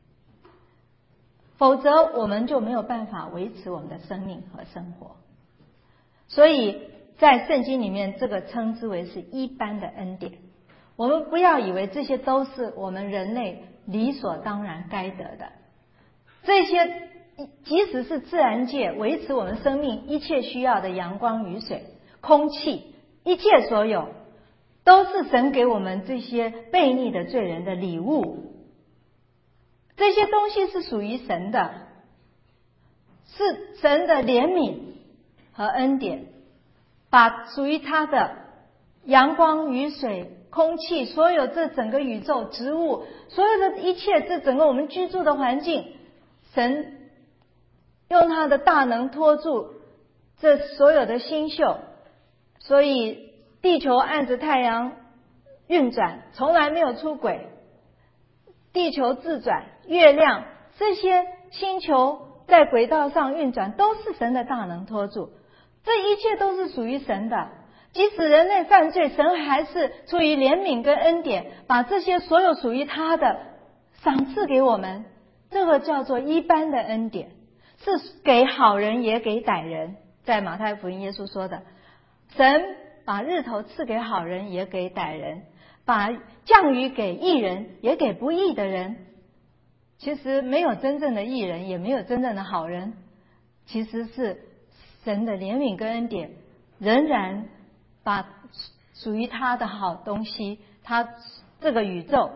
否则我们就没有办法维持我们的生命和生活。所以在圣经里面，这个称之为是一般的恩典。我们不要以为这些都是我们人类理所当然该得的，这些即使是自然界维持我们生命一切需要的阳光雨水、空气，一切所有都是神给我们这些悖逆的罪人的礼物。这些东西是属于神的，是神的怜悯和恩典，把属于他的阳光雨水、空气，所有这整个宇宙、植物，所有的一切，这整个我们居住的环境，神用他的大能托住这所有的星宿，所以地球按着太阳运转，从来没有出轨。地球自转，月亮这些星球在轨道上运转，都是神的大能托住。这一切都是属于神的。即使人类犯罪，神还是出于怜悯跟恩典，把这些所有属于他的赏赐给我们。这个叫做一般的恩典，是给好人也给歹人。在马太福音耶稣说的，神把日头赐给好人也给歹人，把降雨给义人也给不义的人。其实没有真正的义人，也没有真正的好人，其实是神的怜悯跟恩典仍然把属于他的好东西，他这个宇宙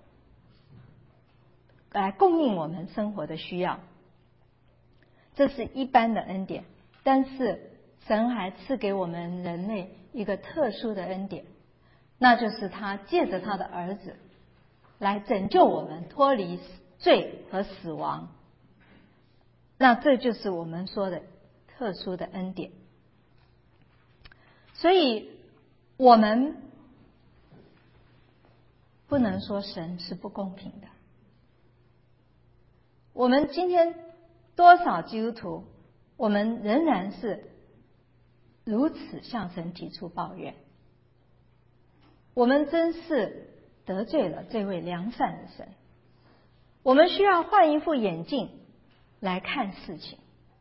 来供应我们生活的需要。这是一般的恩典，但是神还赐给我们人类一个特殊的恩典，那就是他借着他的儿子来拯救我们脱离罪和死亡。那这就是我们说的特殊的恩典。所以我们不能说神是不公平的。我们今天多少基督徒，我们仍然是如此向神提出抱怨。我们真是得罪了这位良善的神。我们需要换一副眼镜来看事情。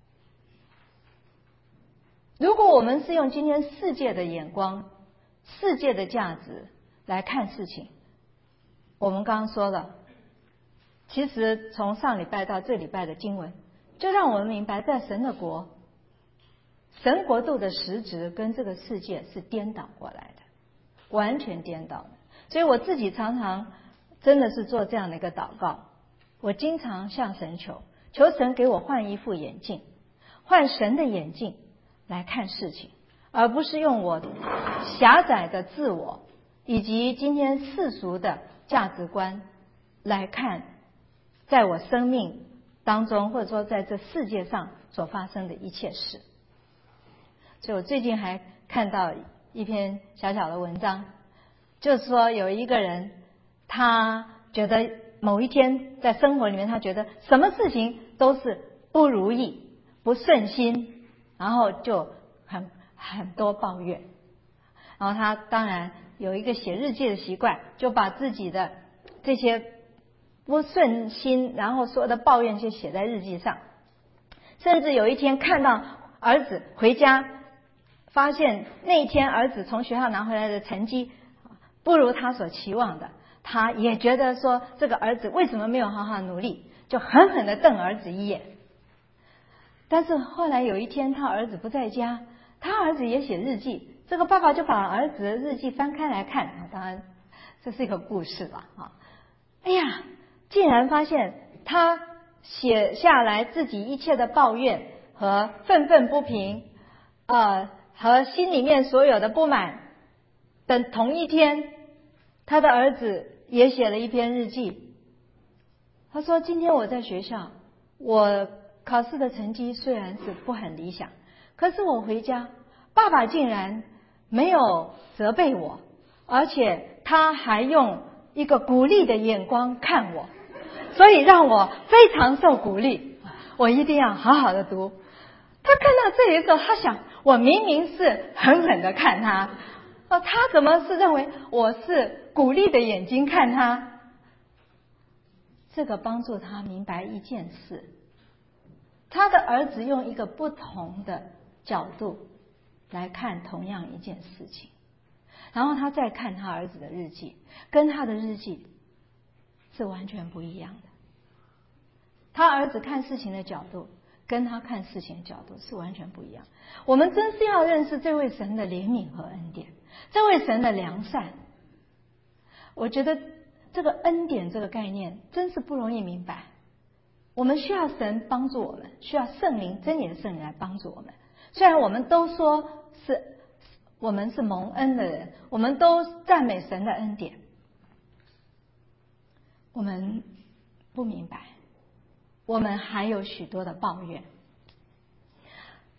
如果我们是用今天世界的眼光、世界的价值来看事情，我们刚刚说了，其实从上礼拜到这礼拜的经文，就让我们明白，在神的国，神国度的实质跟这个世界是颠倒过来的，完全颠倒的。所以我自己常常真的是做这样的一个祷告，我经常向神求，求神给我换一副眼镜，换神的眼镜来看事情，而不是用我狭窄的自我以及今天世俗的价值观来看在我生命当中，或者说在这世界上所发生的一切事。所以我最近还看到一篇小小的文章，就是说有一个人，他觉得某一天在生活里面，他觉得什么事情都是不如意、不顺心，然后就很很多抱怨。然后他当然有一个写日记的习惯，就把自己的这些不顺心，然后所有的抱怨就写在日记上。甚至有一天看到儿子回家，发现那一天儿子从学校拿回来的成绩不如他所期望的，他也觉得说这个儿子为什么没有好好努力，就狠狠地瞪儿子一眼。但是后来有一天他儿子不在家，他儿子也写日记，这个爸爸就把儿子的日记翻开来看，当然这是一个故事吧啊！哎呀，竟然发现他写下来自己一切的抱怨和愤愤不平，呃，和心里面所有的不满。等同一天，他的儿子也写了一篇日记。他说：“今天我在学校，我考试的成绩虽然是不很理想，可是我回家，爸爸竟然没有责备我，而且他还用一个鼓励的眼光看我，所以让我非常受鼓励。我一定要好好的读。”他看到这里的时候，他想，我明明是狠狠的看他，哦，他怎么是认为我是鼓励的眼睛看他？这个帮助他明白一件事，他的儿子用一个不同的角度来看同样一件事情，然后他再看他儿子的日记，跟他的日记是完全不一样的。他儿子看事情的角度跟他看事情的角度是完全不一样。我们真是要认识这位神的怜悯和恩典，这位神的良善。我觉得这个恩典这个概念真是不容易明白，我们需要神帮助我们，需要圣灵真理的圣灵来帮助我们。虽然我们都说是我们是蒙恩的人，我们都赞美神的恩典，我们不明白，我们还有许多的抱怨，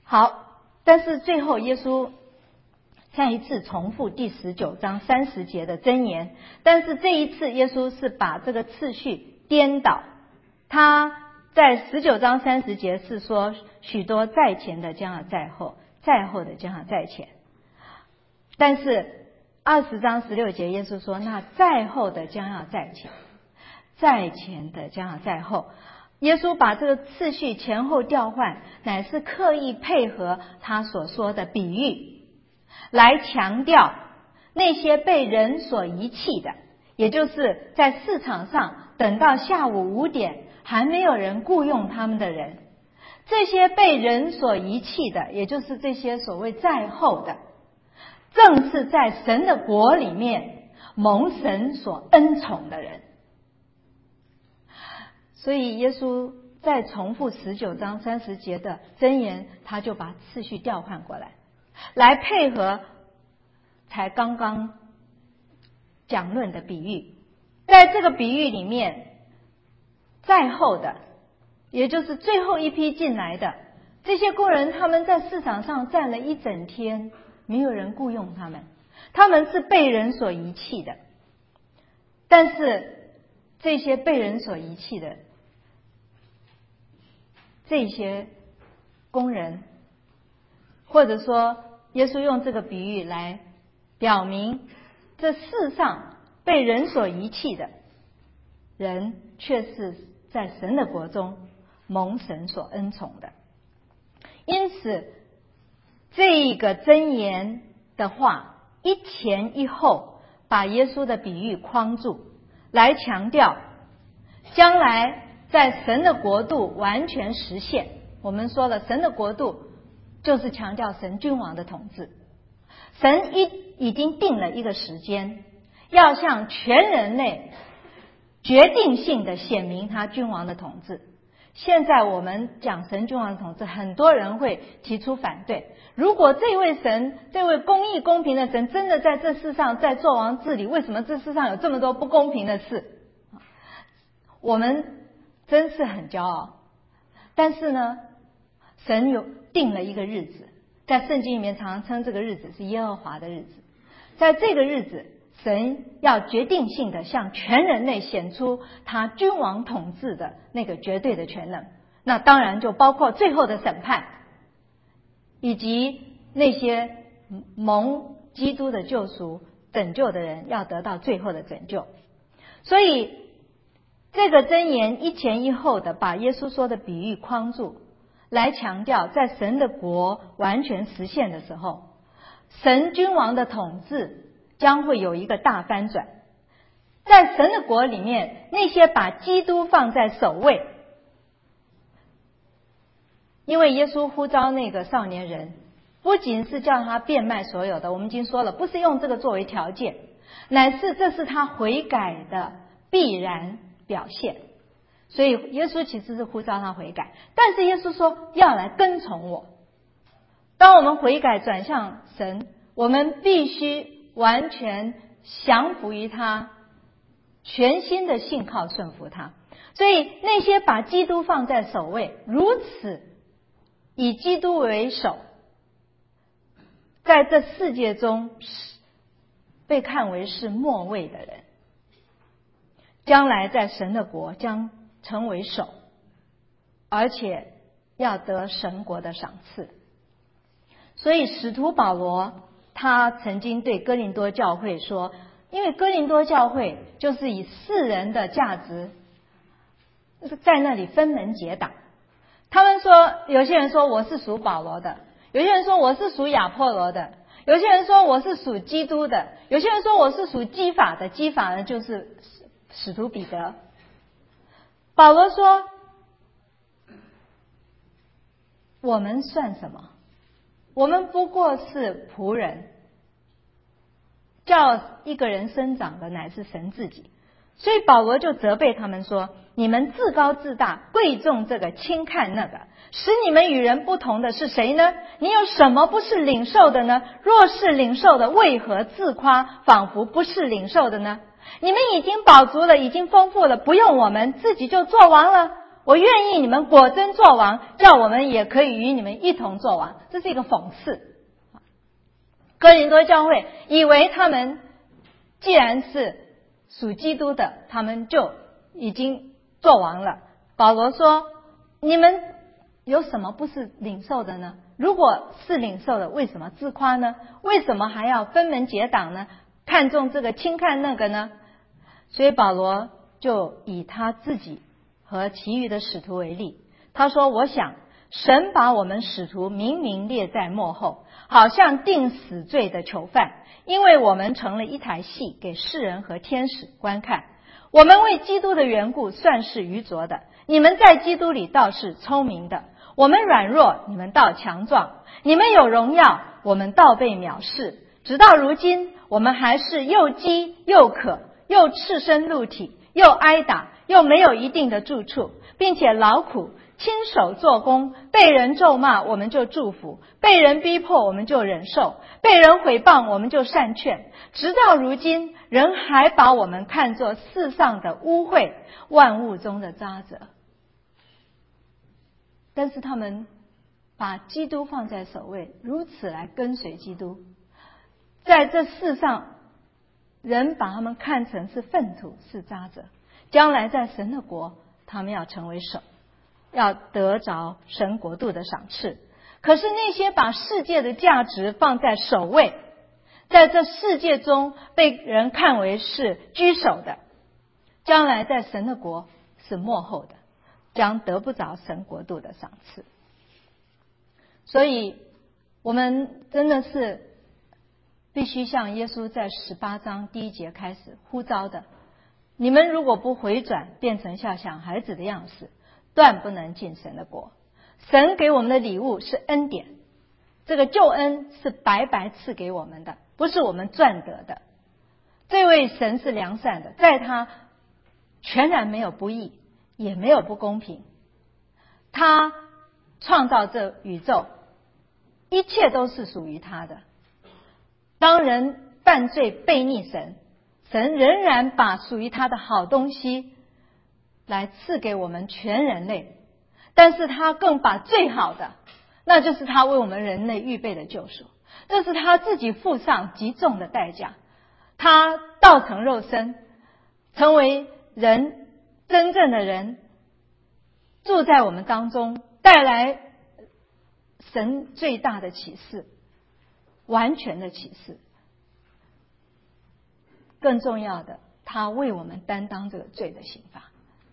好，但是最后耶稣再一次重复第十九章三十节的箴言，但是这一次耶稣是把这个次序颠倒。他在十九章三十节是说，许多在前的将要在后，在后的将要在前。但是二十章十六节耶稣说，那在后的将要在前，在前的将要在后。耶稣把这个次序前后调换，乃是刻意配合他所说的比喻，来强调那些被人所遗弃的，也就是在市场上等到下午五点还没有人雇用他们的人。这些被人所遗弃的，也就是这些所谓在后的，正是在神的国里面蒙神所恩宠的人。所以耶稣再重复十九章三十节的箴言，他就把次序调换过来，来配合才刚刚讲论的比喻。在这个比喻里面，在后的，也就是最后一批进来的这些工人，他们在市场上站了一整天，没有人雇用他们，他们是被人所遗弃的。但是这些被人所遗弃的这些工人，或者说耶稣用这个比喻来表明，这世上被人所遗弃的人，却是在神的国中蒙神所恩宠的。因此这个箴言的话一前一后把耶稣的比喻框住，来强调将来在神的国度完全实现。我们说了，神的国度就是强调神君王的统治。神一已经定了一个时间，要向全人类决定性的显明他君王的统治。现在我们讲神君王的统治，很多人会提出反对。如果这位神，这位公义公平的神真的在这世上在作王治理，为什么这世上有这么多不公平的事？我们真是很骄傲。但是呢，神有定了一个日子，在圣经里面常常称这个日子是耶和华的日子。在这个日子，神要决定性的向全人类显出他君王统治的那个绝对的权能。那当然就包括最后的审判，以及那些蒙基督的救赎拯救的人要得到最后的拯救。所以这个箴言一前一后的把耶稣说的比喻框住，来强调在神的国完全实现的时候，神君王的统治将会有一个大翻转。在神的国里面，那些把基督放在首位，因为耶稣呼召那个少年人，不仅是叫他变卖所有的，我们已经说了，不是用这个作为条件，乃是这是他悔改的必然表现。所以耶稣其实是呼召他悔改，但是耶稣说要来跟从我。当我们悔改转向神，我们必须完全降服于他，全心的信靠顺服他。所以那些把基督放在首位，如此以基督为首，在这世界中被看为是末位的人，将来在神的国将成为首，而且要得神国的赏赐。所以使徒保罗他曾经对哥林多教会说，因为哥林多教会就是以世人的价值在那里分门结党。他们说，有些人说我是属保罗的，有些人说我是属亚波罗的，有些人说我是属基督的，有些人说我是属基法的。基法呢就是使徒彼得。保罗说，我们算什么？我们不过是仆人，叫一个人生长的乃是神自己。所以保罗就责备他们说，你们自高自大，贵重这个，轻看那个，使你们与人不同的是谁呢？你有什么不是领受的呢？若是领受的，为何自夸，仿佛不是领受的呢？你们已经饱足了，已经丰富了，不用我们，自己就做王了。 我愿意你们果真作王，叫我们也可以与你们一同作王。这是一个讽刺。哥林多教会以为他们既然是属基督的，他们就已经作王了。保罗说，你们有什么不是领受的呢？如果是领受的，为什么自夸呢？为什么还要分门结党呢？看重这个轻看那个呢？所以保罗就以他自己和其余的使徒为例，他说，我想神把我们使徒明明列在末后，好像定死罪的囚犯，因为我们成了一台戏给世人和天使观看。我们为基督的缘故算是愚拙的，你们在基督里倒是聪明的。我们软弱，你们倒强壮；你们有荣耀，我们倒被藐视。直到如今，我们还是又饥又渴，又赤身露体，又挨打，又没有一定的住处，并且劳苦，亲手做工，被人咒骂我们就祝福，被人逼迫我们就忍受，被人毁谤我们就善劝。直到如今，人还把我们看作世上的污秽，万物中的渣滓。但是他们把基督放在首位，如此来跟随基督，在这世上人把他们看成是粪土，是渣滓，将来在神的国他们要成为首，要得着神国度的赏赐。可是那些把世界的价值放在首位，在这世界中被人看为是居首的，将来在神的国是末后的，将得不着神国度的赏赐。所以我们真的是必须像耶稣在十八章第一节开始呼召的，你们如果不回转，变成像小孩子的样式，断不能进神的国。神给我们的礼物是恩典，这个救恩是白白赐给我们的，不是我们赚得的。这位神是良善的，在他全然没有不义，也没有不公平。他创造这宇宙，一切都是属于他的。当人犯罪悖逆神，神仍然把属于他的好东西来赐给我们全人类，但是他更把最好的，那就是他为我们人类预备的救赎，这是他自己付上极重的代价。他道成肉身，成为人，真正的人，住在我们当中，带来神最大的启示，完全的启示。更重要的，他为我们担当这个罪的刑罚，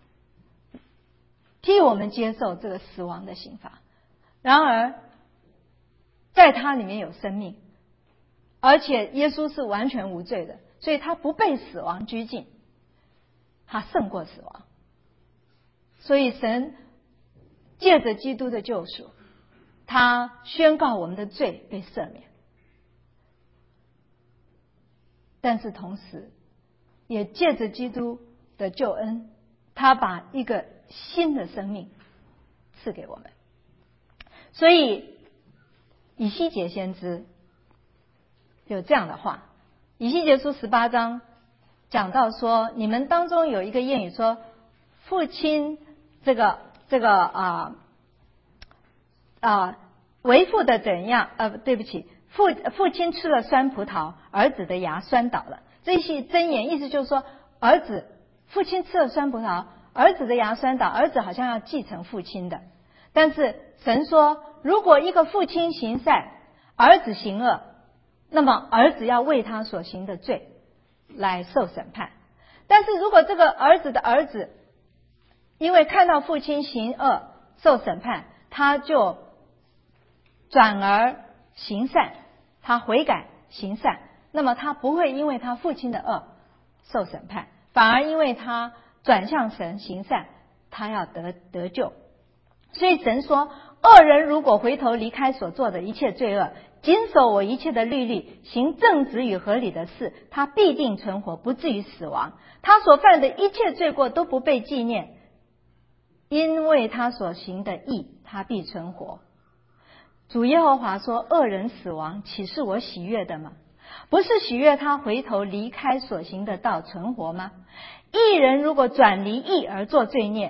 替我们接受这个死亡的刑罚。然而在他里面有生命，而且耶稣是完全无罪的，所以他不被死亡拘禁，他胜过死亡。所以神借着基督的救赎，他宣告我们的罪被赦免，但是同时也借着基督的救恩，他把一个新的生命赐给我们。所以以西结先知有这样的话，以西结书十八章讲到说，你们当中有一个谚语说，父亲这个这个啊啊为父的怎样呃对不起父父亲吃了酸葡萄，儿子的牙酸倒了。这些箴言意思就是说，儿子父亲吃了酸葡萄，儿子的牙酸倒，儿子好像要继承父亲的。但是神说，如果一个父亲行善，儿子行恶，那么儿子要为他所行的罪来受审判。但是如果这个儿子的儿子因为看到父亲行恶受审判，他就转而行善，他悔改行善，那么他不会因为他父亲的恶受审判，反而因为他转向神行善，他要得得救。所以神说，恶人如果回头离开所做的一切罪恶，谨守我一切的律例，行正直与合理的事，他必定存活，不至于死亡。他所犯的一切罪过都不被纪念，因为他所行的义，他必存活。主耶和华说，恶人死亡，岂是我喜悦的吗？不是喜悦他回头离开所行的道存活吗？义人如果转离义而做罪孽，照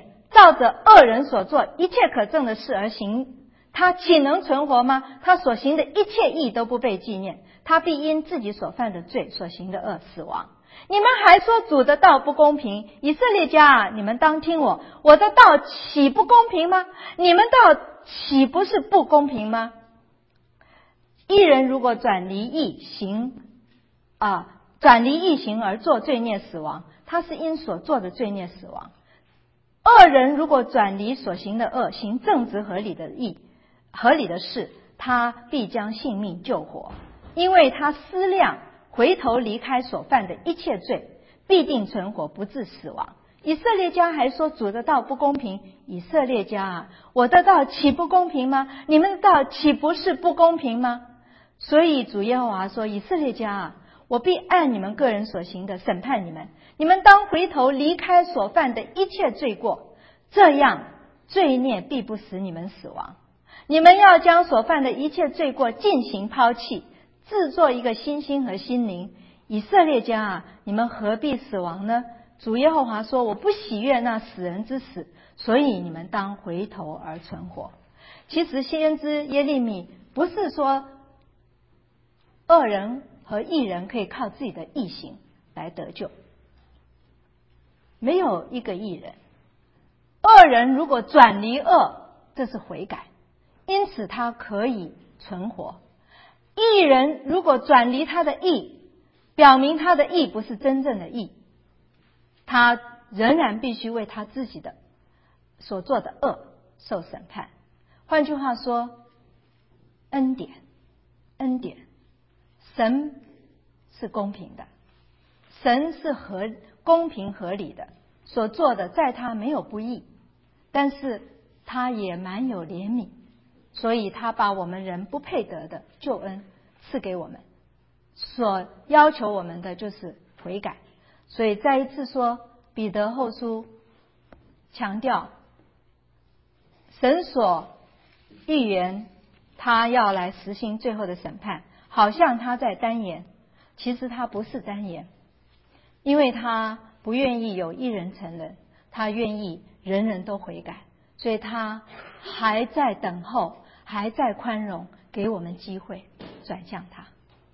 照着恶人所做一切可憎的事而行，他岂能存活吗？他所行的一切义都不被纪念，他必因自己所犯的罪所行的恶死亡。你们还说主的道不公平，以色列家啊，你们当听我，我的道岂不公平吗？你们道岂不是不公平吗？一人如果转离义行啊，转离义行而做罪孽死亡，他是因所做的罪孽死亡。恶人如果转离所行的恶，行正直合理的义合理的事，他必将性命救活，因为他思量回头离开所犯的一切罪，必定存活，不致死亡。以色列家还说主的道不公平，以色列家啊，我的道岂不公平吗？你们的道岂不是不公平吗？所以主耶和华说，以色列家啊，我必按你们个人所行的审判你们，你们当回头离开所犯的一切罪过，这样罪孽必不使你们死亡。你们要将所犯的一切罪过尽行抛弃，制作一个新心和心灵。以色列家啊，你们何必死亡呢？主耶和华说，我不喜悦那死人之死，所以你们当回头而存活。其实先知耶利米不是说恶人和义人可以靠自己的义行来得救，没有一个义人。恶人如果转离恶，这是悔改，因此他可以存活。义人如果转离他的义，表明他的义不是真正的义，他仍然必须为他自己的所做的恶受审判。换句话说，恩典恩典神是公平的，神是合公平合理的，所做的在他没有不义，但是他也蛮有怜悯，所以他把我们人不配得的救恩赐给我们，所要求我们的就是悔改。所以再一次说，彼得后书强调神所预言他要来实行最后的审判，好像他在单言，其实他不是单言，因为他不愿意有一人成人，他愿意人人都悔改，所以他还在等候，还在宽容，给我们机会转向他。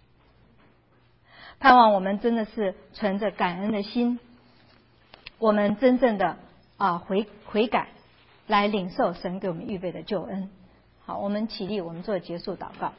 盼望我们真的是存着感恩的心，我们真正的啊悔悔改，来领受神给我们预备的救恩。好，我们起立，我们做结束祷告。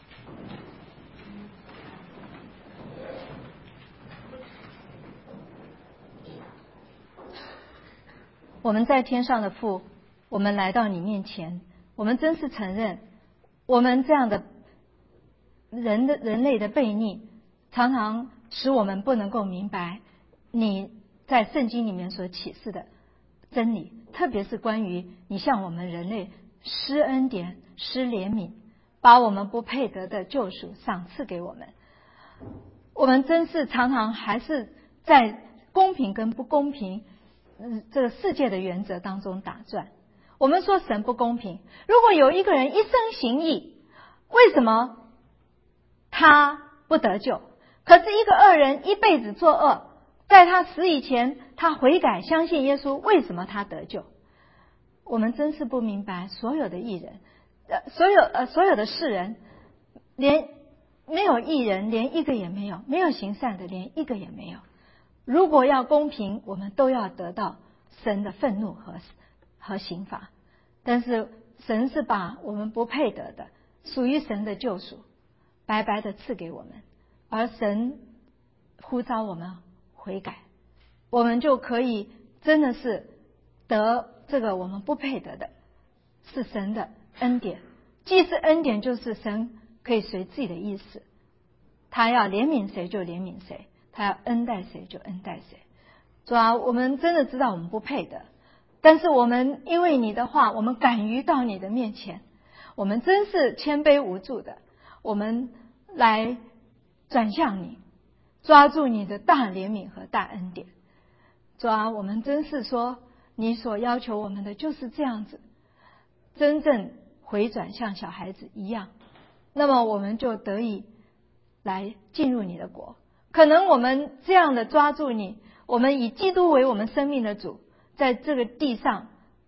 我们在天上的父，我们来到你面前，我们真是承认我们这样的人的人类的悖逆，常常使我们不能够明白你在圣经里面所启示的真理，特别是关于你向我们人类施恩典、施怜悯，把我们不配得的救赎赏赐给我们。我们真是常常还是在公平跟不公平这个世界的原则当中打转。我们说神不公平，如果有一个人一生行义，为什么他不得救？可是一个恶人一辈子作恶，在他死以前他悔改相信耶稣，为什么他得救？我们真是不明白，所有的义人呃，所有呃所有的世人，连没有义人，连一个也没有，没有行善的，连一个也没有。如果要公平，我们都要得到神的愤怒和和刑罚，但是神是把我们不配得的属于神的救赎白白的赐给我们，而神呼召我们悔改，我们就可以真的是得这个我们不配得的，是神的恩典。既是恩典，就是神可以随自己的意思，他要怜悯谁就怜悯谁，他要恩待谁就恩待谁。主啊，我们真的知道我们不配的，但是我们因为你的话，我们敢于到你的面前，我们真是谦卑无助的，我们来转向你，抓住你的大怜悯和大恩典。主啊，我们真是说你所要求我们的就是这样子，真正回转像小孩子一样，那么我们就得以来进入你的国。可能我们这样的抓住你，我们以基督为我们生命的主，在这个地上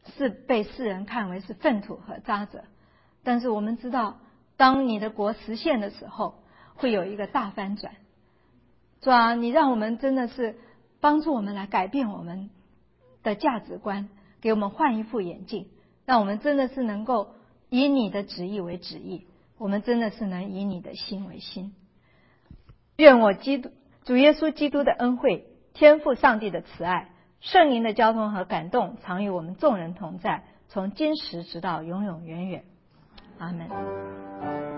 是被世人看为是粪土和渣滓，但是我们知道，当你的国实现的时候，会有一个大翻转。主啊，你让我们真的是帮助我们来改变我们的价值观，给我们换一副眼镜，让我们真的是能够以你的旨意为旨意，我们真的是能以你的心为心。愿我基督主耶稣基督的恩惠、天父上帝的慈爱、圣灵的交通和感动，常与我们众人同在，从今时直到永永远远。阿们。